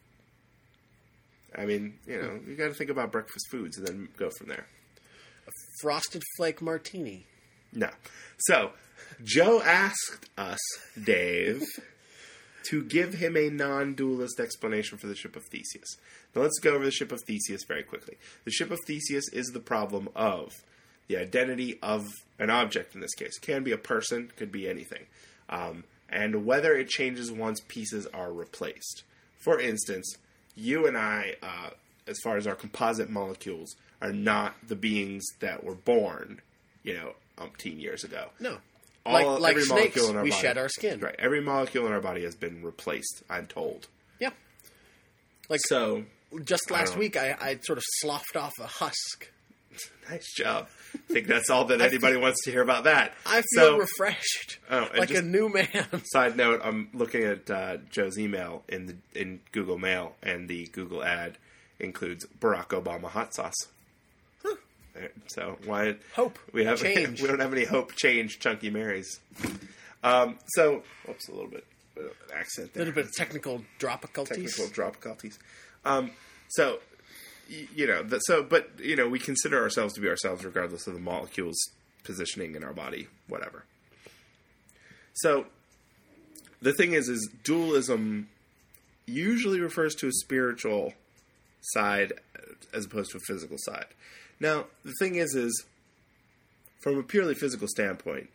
I mean, you know, you got to think about breakfast foods and then go from there. Frosted Flake Martini. No. So, Joe asked us, Dave, to give him a non-dualist explanation for the ship of Theseus. Now, let's go over the ship of Theseus very quickly. The ship of Theseus is the problem of the identity of an object in this case. It can be a person, could be anything. Um, and whether it changes once pieces are replaced. For instance, you and I, uh, as far as our composite molecules, are not the beings that were born, you know, umpteen years ago. No. All- like like every snakes, molecule in our we body- shed our skin. Right. Every molecule in our body has been replaced, I'm told. Yeah. Like So, just I last don't- week, I, I sort of sloughed off a husk Nice job. I think that's all that anybody wants to hear about that. I feel so, refreshed, oh, like just, a new man. Side note: I'm looking at uh, Joe's email in the in Google Mail, and the Google ad includes Barack Obama hot sauce. Huh. So why hope we have change. we don't have any hope change Chunky Marys. Um, so whoops, a little bit uh, accent there. A little bit of technical dropiculties. Technical dropiculties. Um, so. You know, the, so, but, you know, we consider ourselves to be ourselves regardless of the molecules positioning in our body, whatever. So, the thing is, is dualism usually refers to a spiritual side as opposed to a physical side. Now, the thing is, is from a purely physical standpoint,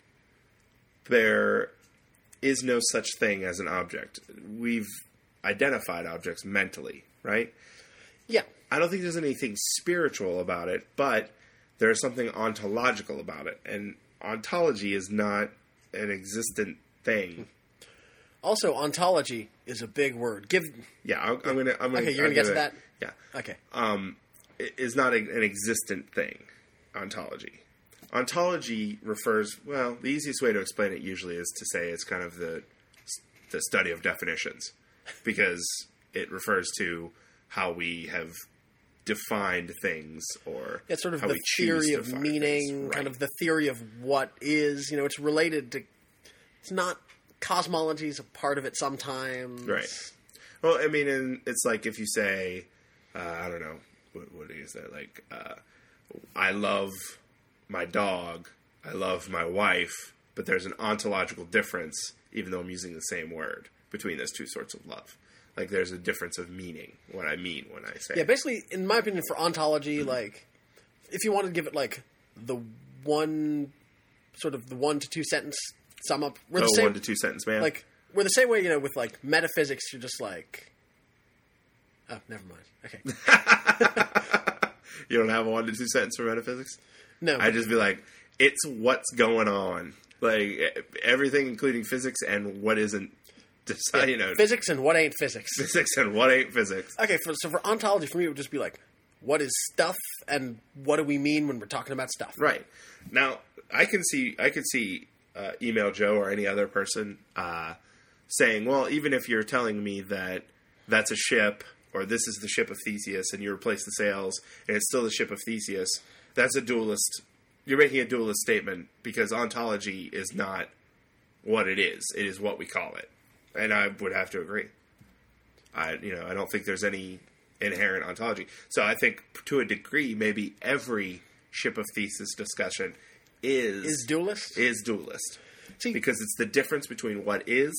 there is no such thing as an object. We've identified objects mentally, right? Yeah. I don't think there's anything spiritual about it, but there's something ontological about it. And ontology is not an existent thing. Also, ontology is a big word. Give Yeah, I'm, I'm gonna. I'm gonna. Okay, you're gonna I'm get to that? Yeah. Okay. Um, it is not a, an existent thing. Ontology. Ontology refers. Well, the easiest way to explain it usually is to say it's kind of the the study of definitions, because it refers to how we have defined things, or it's sort of how the we choose theory to of define meaning, things. Right. kind of the theory of what is. You know, it's related to. It's not cosmology is a part of it sometimes. Right. Well, I mean, and it's like if you say, uh, I don't know, what, what is that? Like, uh, I love my dog, I love my wife, but there's an ontological difference, even though I'm using the same word, between those two sorts of love. Like, there's a difference of meaning, what I mean when I say Yeah, basically, in my opinion, for ontology, mm-hmm. like, if you want to give it, like, the one, sort of the one to two sentence sum up. We're oh, the same, one to two sentence man? Like, we're the same way, you know, with, like, metaphysics, you're just like... Oh, never mind. Okay. You don't have a one to two sentence for metaphysics? No. I'd just be like, it's what's going on. Like, everything, including physics and what isn't. Decide, yeah, you know, physics and what ain't physics. Physics and what ain't physics. Okay, for, so for ontology, for me, it would just be like, what is stuff, and what do we mean when we're talking about stuff? Right. Now, I can see, I could see uh, Email Joe or any other person uh, saying, well, even if you're telling me that that's a ship, or this is the ship of Theseus, and you replace the sails, and it's still the ship of Theseus, that's a dualist. You're making a dualist statement, because ontology is not what it is. It is what we call it. And I would have to agree. I, you know, I don't think there's any inherent ontology. So I think, to a degree, maybe every ship of Theseus discussion is is dualist. Is dualist, See, because it's the difference between what is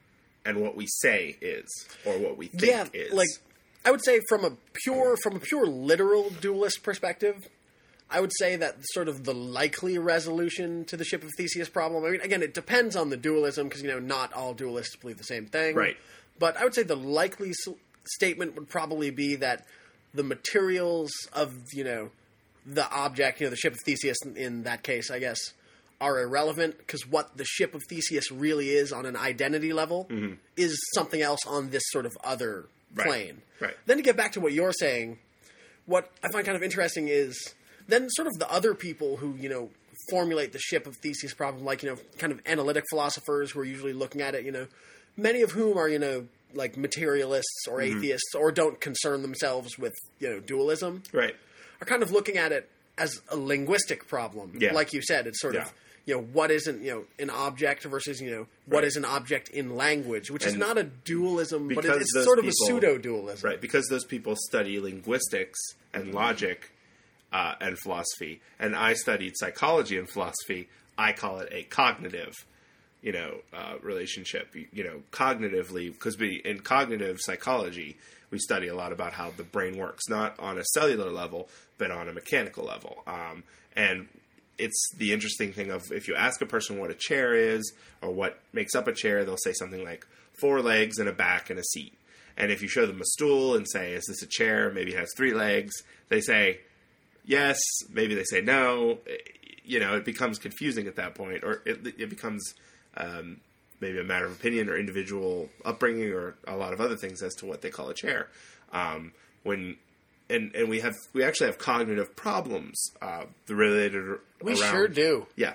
and what we say is, or what we think yeah, is. Like, I would say from a pure from a pure literal dualist perspective, I would say that sort of the likely resolution to the ship of Theseus problem, I mean, again, it depends on the dualism, because, you know, not all dualists believe the same thing. Right. But I would say the likely s- statement would probably be that the materials of, you know, the object, you know, the ship of Theseus in, in that case, I guess, are irrelevant, because what the ship of Theseus really is on an identity level mm-hmm. is something else on this sort of other right. plane. Right. Then to get back to what you're saying, what I find kind of interesting is... Then sort of the other people who, you know, formulate the ship of Theseus problem, like, you know, kind of analytic philosophers who are usually looking at it, you know, many of whom are, you know, like materialists or mm-hmm. atheists, or don't concern themselves with, you know, dualism. Right. Are kind of looking at it as a linguistic problem. Yeah. Like you said, it's sort yeah. of, you know, what isn't, you know, an object versus, you know, what right. is an object in language, which and is not a dualism, but it's sort of people, a pseudo-dualism. Right, because those people study linguistics and logic... Uh, and philosophy, and I studied psychology and philosophy. I call it a cognitive, you know, uh, relationship. You, you know, cognitively, because we in cognitive psychology we study a lot about how the brain works, not on a cellular level, but on a mechanical level. Um, and it's the interesting thing of if you ask a person what a chair is or what makes up a chair, they'll say something like four legs and a back and a seat. And if you show them a stool and say, "Is this a chair?" Maybe it has three legs. They say yes, maybe they say no. You know, it becomes confusing at that point, or it, it becomes um, maybe a matter of opinion or individual upbringing or a lot of other things as to what they call a chair. Um, when and and we have we actually have cognitive problems uh, related. We around, sure do. Yeah,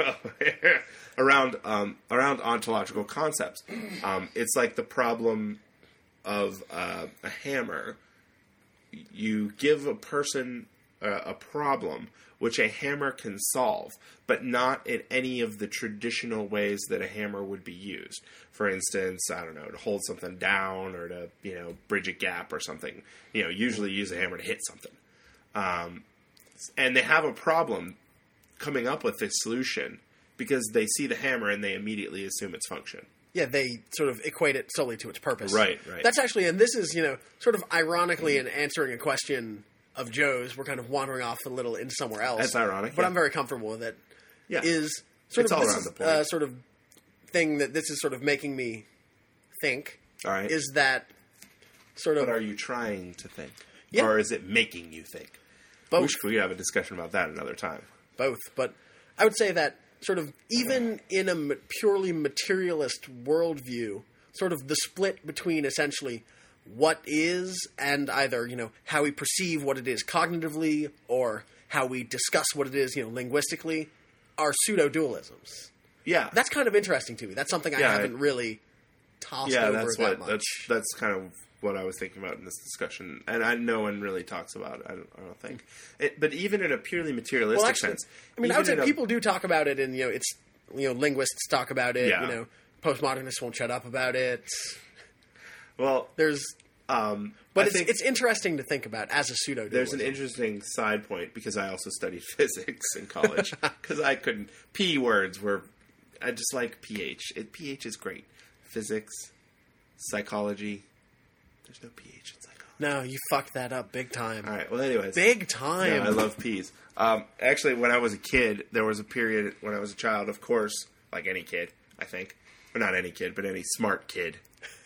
around um, around ontological concepts. Um, it's like the problem of uh, a hammer. You give a person a, a problem which a hammer can solve, but not in any of the traditional ways that a hammer would be used. For instance, I don't know, to hold something down or to, you know, bridge a gap or something. You know, usually use a hammer to hit something. Um, and they have a problem coming up with this solution because they see the hammer and they immediately assume its function. Yeah, they sort of equate it solely to its purpose. Right, right. That's actually, and this is, you know, sort of ironically in answering a question of Joe's, we're kind of wandering off a little into somewhere else. That's ironic, But yeah. I'm very comfortable with it. Yeah. Is sort It's of all this around is, the point. Uh, sort of thing that this is sort of making me think. All right. Is that sort of But are you trying to think? Yeah. Or is it making you think? both? We should we have a discussion about that another time. Both, but I would say that sort of even in a ma- purely materialist worldview, sort of the split between essentially what is and either, you know, how we perceive what it is cognitively or how we discuss what it is, you know, linguistically, are pseudo-dualisms. Yeah. That's kind of interesting to me. That's something I Yeah, haven't I- really tossed yeah, over that's that what much. that's that's kind of what I was thinking about in this discussion, and I no one really talks about it. I don't, I don't think. It, but even in a purely materialistic Well, actually, sense, I mean, I would say even in a- people do talk about it, and you know, it's you know, linguists talk about it. Yeah. You know, postmodernists won't shut up about it. Well, There's, um, but I it's think it's interesting to think about as a pseudo. there's an interesting side point because I also studied physics in college because I couldn't. P words were, I just like pH. It, pH is great. Physics, psychology. There's no pH in psychology. No, you fucked that up big time. All right. Well, anyways, Big time. Yeah, I love peas. Um, actually, when I was a kid, there was a period when I was a child, of course, like any kid, I think. Or not any kid, but any smart kid.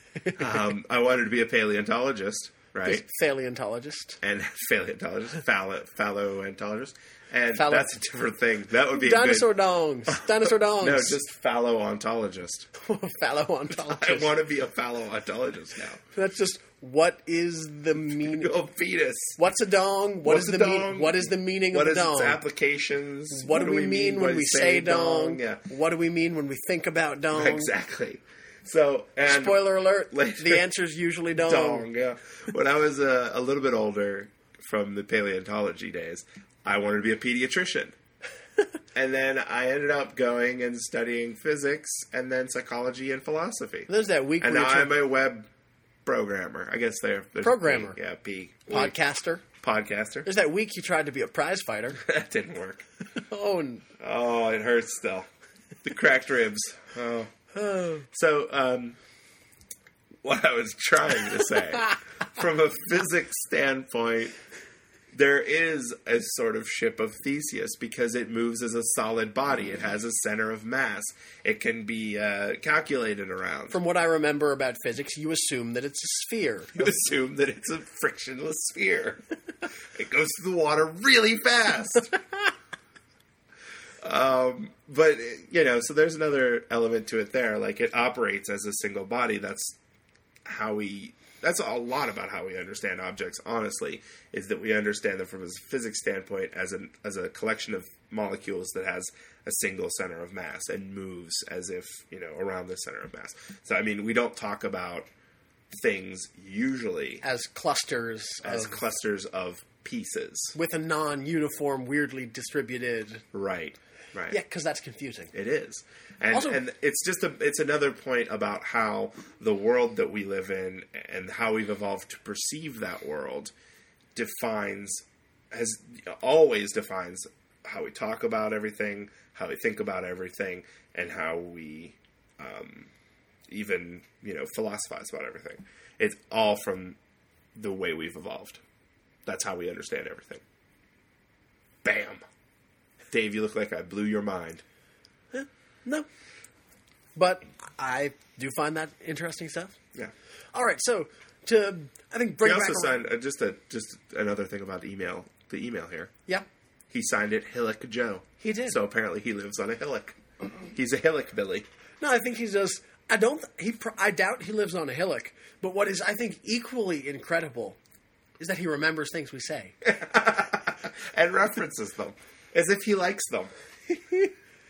Um, I wanted to be a paleontologist, right? Paleontologist. And paleontologist, phallo, phallontologist. And Phallo- that's a different thing. That would be Dinosaur a good... dongs. Dinosaur dongs. No, just phalloontologist. Phallo-ontologist. I want to be a phaloontologist now. That's just what is the meaning? A fetus. What's a dong? What What's is a the mean? dong? What is the meaning What of is dong? its applications? What, do we mean when we say dong? Yeah. What do we mean when we think about dong? Exactly. So, and Spoiler alert: later- the answer is usually dong. dong. Yeah. When I was uh, a little bit older, from the paleontology days, I wanted to be a pediatrician, and then I ended up going and studying physics, and then psychology and philosophy. There's that week And where now you're I'm a web programmer. I guess they're there's a Programmer. P, yeah, P podcaster. podcaster. There's that week you tried to be a prize fighter. That didn't work. Oh, n- Oh, it hurts still. The cracked ribs. Oh. oh. So, um, what I was trying to say, from a physics standpoint, there is a sort of ship of Theseus because it moves as a solid body. It has a center of mass. It can be uh, calculated around. From what I remember about physics, you assume that it's a sphere. You assume that it's a frictionless sphere. It goes through the water really fast. Um, but, you know, so there's another element to it there. Like, it operates as a single body. That's how we... That's a lot about how we understand objects, honestly, is that we understand them from a physics standpoint as, an, as a collection of molecules that has a single center of mass and moves as if, you know, around the center of mass. So, I mean, we don't talk about things usually As clusters as of, clusters of pieces. with a non-uniform, weirdly distributed... Right, right. Yeah, because that's confusing. It is. And, Also- and it's just a, it's another point about how the world that we live in and how we've evolved to perceive that world defines, has always defines how we talk about everything, how we think about everything, and how we um, even, you know, philosophize about everything. It's all from the way we've evolved. That's how we understand everything. Bam. Dave, you look like I blew your mind. No. But I do find that interesting stuff. Yeah. All right, so to, I think, bring He back... also around- signed uh, just a just another thing about email. The email here. Yeah, He signed it Hillock Joe. he did. So apparently he lives on a hillock. He's a hillock Billy. No, I think he does... I don't... He. pr- I doubt he lives on a hillock. But what is, I think, equally incredible is that he remembers things we say. And references them. As if he likes them. know.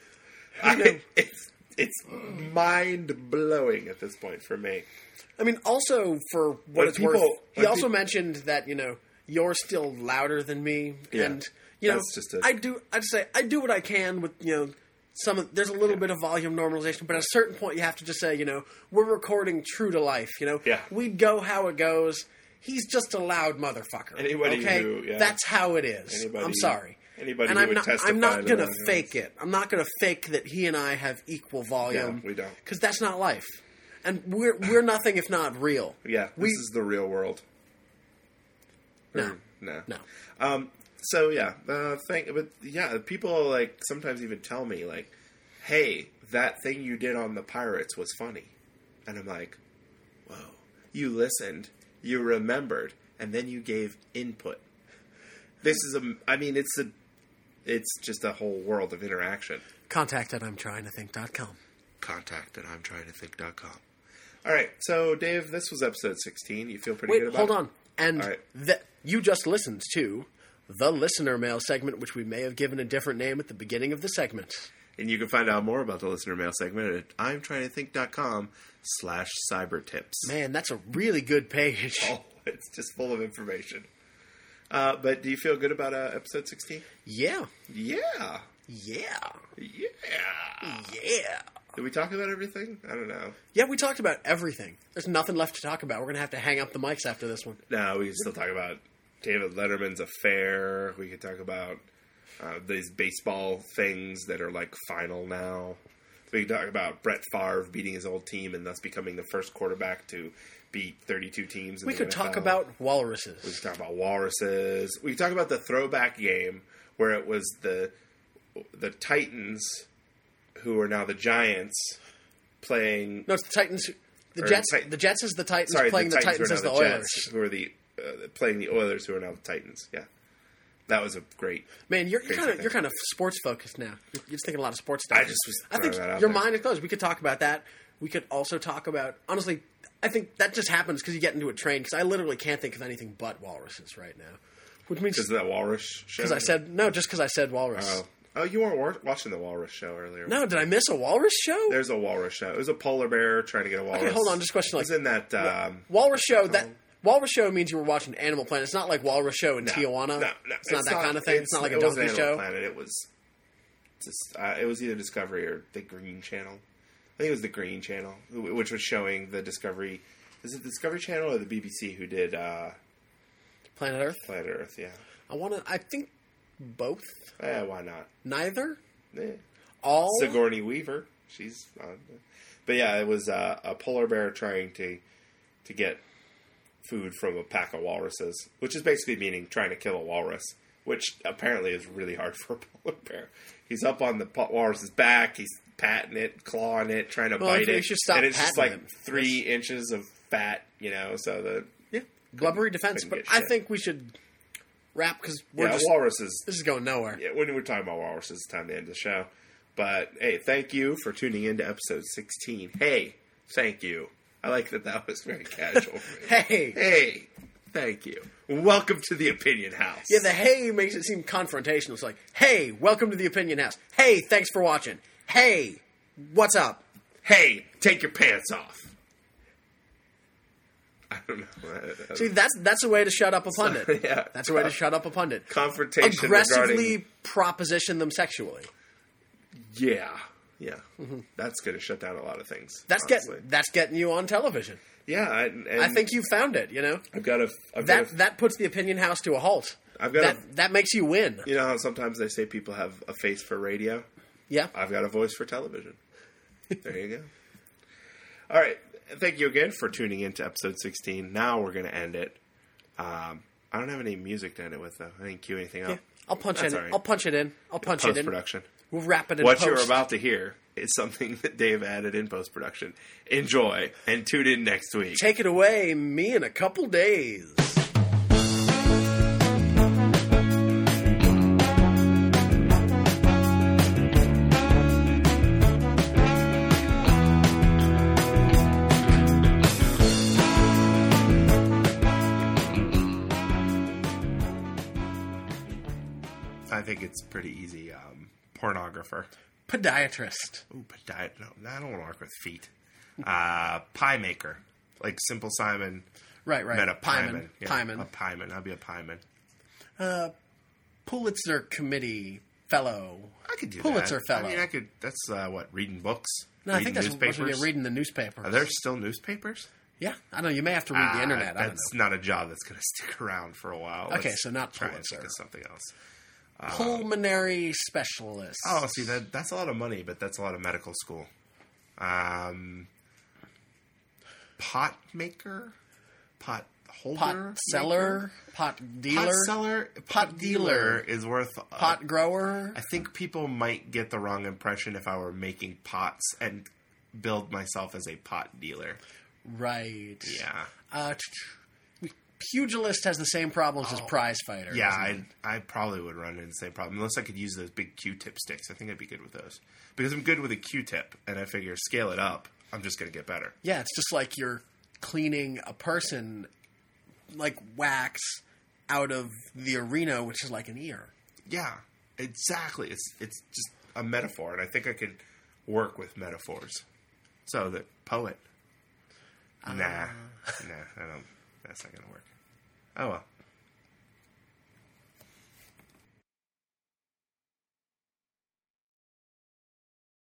I, it's it's mind-blowing at this point for me. I mean, also, for what When it's people- worth, he when also peop- mentioned that, you know, you're still louder than me. Yeah. And, you know, That's just a- I do, I'd say, I do what I can with, you know, some of, there's a little bit of volume normalization, but at a certain point you have to just say, you know, we're recording true to life, you know? Yeah. We go how it goes. He's just a loud motherfucker. Anybody okay? who- yeah. That's how it is. Anybody- I'm sorry. anybody and who I'm would not, testify I'm not to going to that, fake it. I'm not going to fake that he and I have equal volume. Yeah, we don't. Because that's not life. And we're we're nothing if not real. Yeah, this We- is the real world. No. Or- no. No. Um, so yeah, uh, thank, but yeah, people like sometimes even tell me like, "Hey, that thing you did on the Pirates was funny," and I'm like, "Whoa, you listened, you remembered, and then you gave input." This is a, I mean, it's a, it's just a whole world of interaction. Contact at I'm trying to think dot com. Contact at I'm trying to think dot com. All right, so Dave, this was episode sixteen. You feel pretty Wait, good about hold it? on. And All right. the, you just listened to the listener mail segment, which we may have given a different name at the beginning of the segment. And you can find out more about the listener mail segment at I'm trying to think dot com slash cyber tips. Man, that's a really good page. Oh, it's just full of information. Uh, but do you feel good about uh, episode sixteen? Yeah. Yeah. Yeah. Yeah. Yeah. Did we talk about everything? I don't know. Yeah, we talked about everything. There's nothing left to talk about. We're going to have to hang up the mics after this one. No, we can still talk about David Letterman's affair. We could talk about uh, these baseball things that are like final now. We could talk about Brett Favre beating his old team and thus becoming the first quarterback to beat thirty-two teams. In We the could N F L. talk about We walruses. could talk about walruses. We could talk about the throwback game where it was the the Titans, who are now the Giants, playing. No, it's the Titans. The Or Jets. Tit- The Jets is the Titans Sorry, playing the the Titans, Titans, who are as now the the Oilers. Jets, who are the uh, playing the Oilers, who are now the Titans. Yeah, that was a great. Man, you're Crazy kind of thing. you're kind of sports focused now. You're just thinking a lot of sports stuff. I just was I think throwing that out your there. mind is closed. We could talk about that. We could also talk about honestly. I think that just happens because you get into a train. Because I literally can't think of anything but walruses right now, which means Because of that Walrus show. because I said no, just because I said walrus. Oh, oh, you weren't wa- watching the Walrus show earlier. No, did I miss a walrus show? There's a Walrus show. It was a polar bear trying to get a walrus. Okay, hold on. Just a question It like was in that. Um, walrus show. That walrus show means you were watching Animal Planet. It's not like walrus show in no, Tijuana. No, no, it's not that kind of thing. It's, not like a it wasn't donkey Animal show. Planet. It was just. Uh, it was either Discovery or the Green Channel. I think it was the Green Channel, wh- which was showing the Discovery. Is it the Discovery Channel or the B B C who did uh, Planet Earth. Planet Earth? Yeah. I want to. I think both. Eh, why not? Neither. Eh. All. Sigourney Weaver. She's on. But yeah, it was uh, a polar bear trying to to get food from a pack of walruses, which is basically meaning trying to kill a walrus, which apparently is really hard for a polar bear. He's up on the po- walrus's back. He's patting it, clawing it, trying to Well, bite you it, should stop and it's just like patting it. three inches of fat, you know. So the Yeah, blubbery defense. couldn't But get I shit. think we should wrap because we're yeah, just walruses. this is going nowhere. Yeah, when we're talking about walruses, it's time to end the show. But hey, thank you for tuning in to episode sixteen. Hey, thank you. I like that that was very casual for me. Hey, Hey, thank you. Welcome to the Opinion House. yeah, the hey makes it seem confrontational. It's like, hey, welcome to the Opinion House. Hey, thanks for watching. Hey, what's up? Hey, take your pants off. I don't know. See, that's that's a way to shut up a pundit. yeah. That's a way to shut up a pundit. Confrontation Aggressively regarding... proposition them sexually. Yeah. Yeah. That's going to shut down a lot of things. Mm-hmm. That's honestly. get that's getting you on television. Yeah. I, and I think you found it. You know I've got a... I've that got a, that puts the Opinion House to a halt. I've got that a, that makes you win. You know how sometimes they say people have a face for radio? Yeah. I've got a voice for television. There you go. All right. Thank you again for tuning in to episode sixteen. Now we're going to end it. Um, I don't have any music to end it with, though. I didn't cue anything up. Yeah, I'll punch That's it. all In. right. I'll punch it in. I'll punch it in. Post-production. We'll wrap it in What post. you're about to hear is something that Dave added in post-production. Enjoy, and tune in next week. Take it away, me in a couple days. think it's pretty easy. Um, pornographer. Podiatrist. Ooh, podiat. No, I don't want to work with feet. Uh, pie maker. Like Simple Simon. Right, right. Met a Pieman. pieman. Yeah, Pieman. A pieman. I'll be a pieman. Uh, Pulitzer Committee Fellow. I could do Pulitzer that. Fellow. I mean, I could. That's uh, what reading books. No, I reading think that's what newspapers. you're reading the newspapers. Are there still newspapers? Yeah, I don't know. You may have to read the Ah, internet. I don't That's know. not a job that's going to stick around for a while. Okay, Let's so not try and Pulitzer. think of something else. Pulmonary specialist. Oh, see that that's a lot of money, but that's a lot of medical school. Um, pot maker, pot holder, Pot seller, maker? pot dealer, pot seller, pot, Pot dealer dealer. is worth. Uh, pot grower. I think people might get the wrong impression if I were making pots and build myself as a pot dealer. Right. Yeah, Uh, pugilist has the same problems as prize fighter. yeah. doesn't I it? I probably would run into the same problem unless I could use those big Q-tip sticks. I think I'd be good with those because I'm good with a Q-tip, and I figure scale it up. I'm just going to get better. Yeah, it's just like you're cleaning a person like wax out of the arena, which is like an ear. Yeah, exactly. It's it's just a metaphor, and I think I could work with metaphors. So the poet. Nah, nah, I don't. That's not gonna work. Oh well.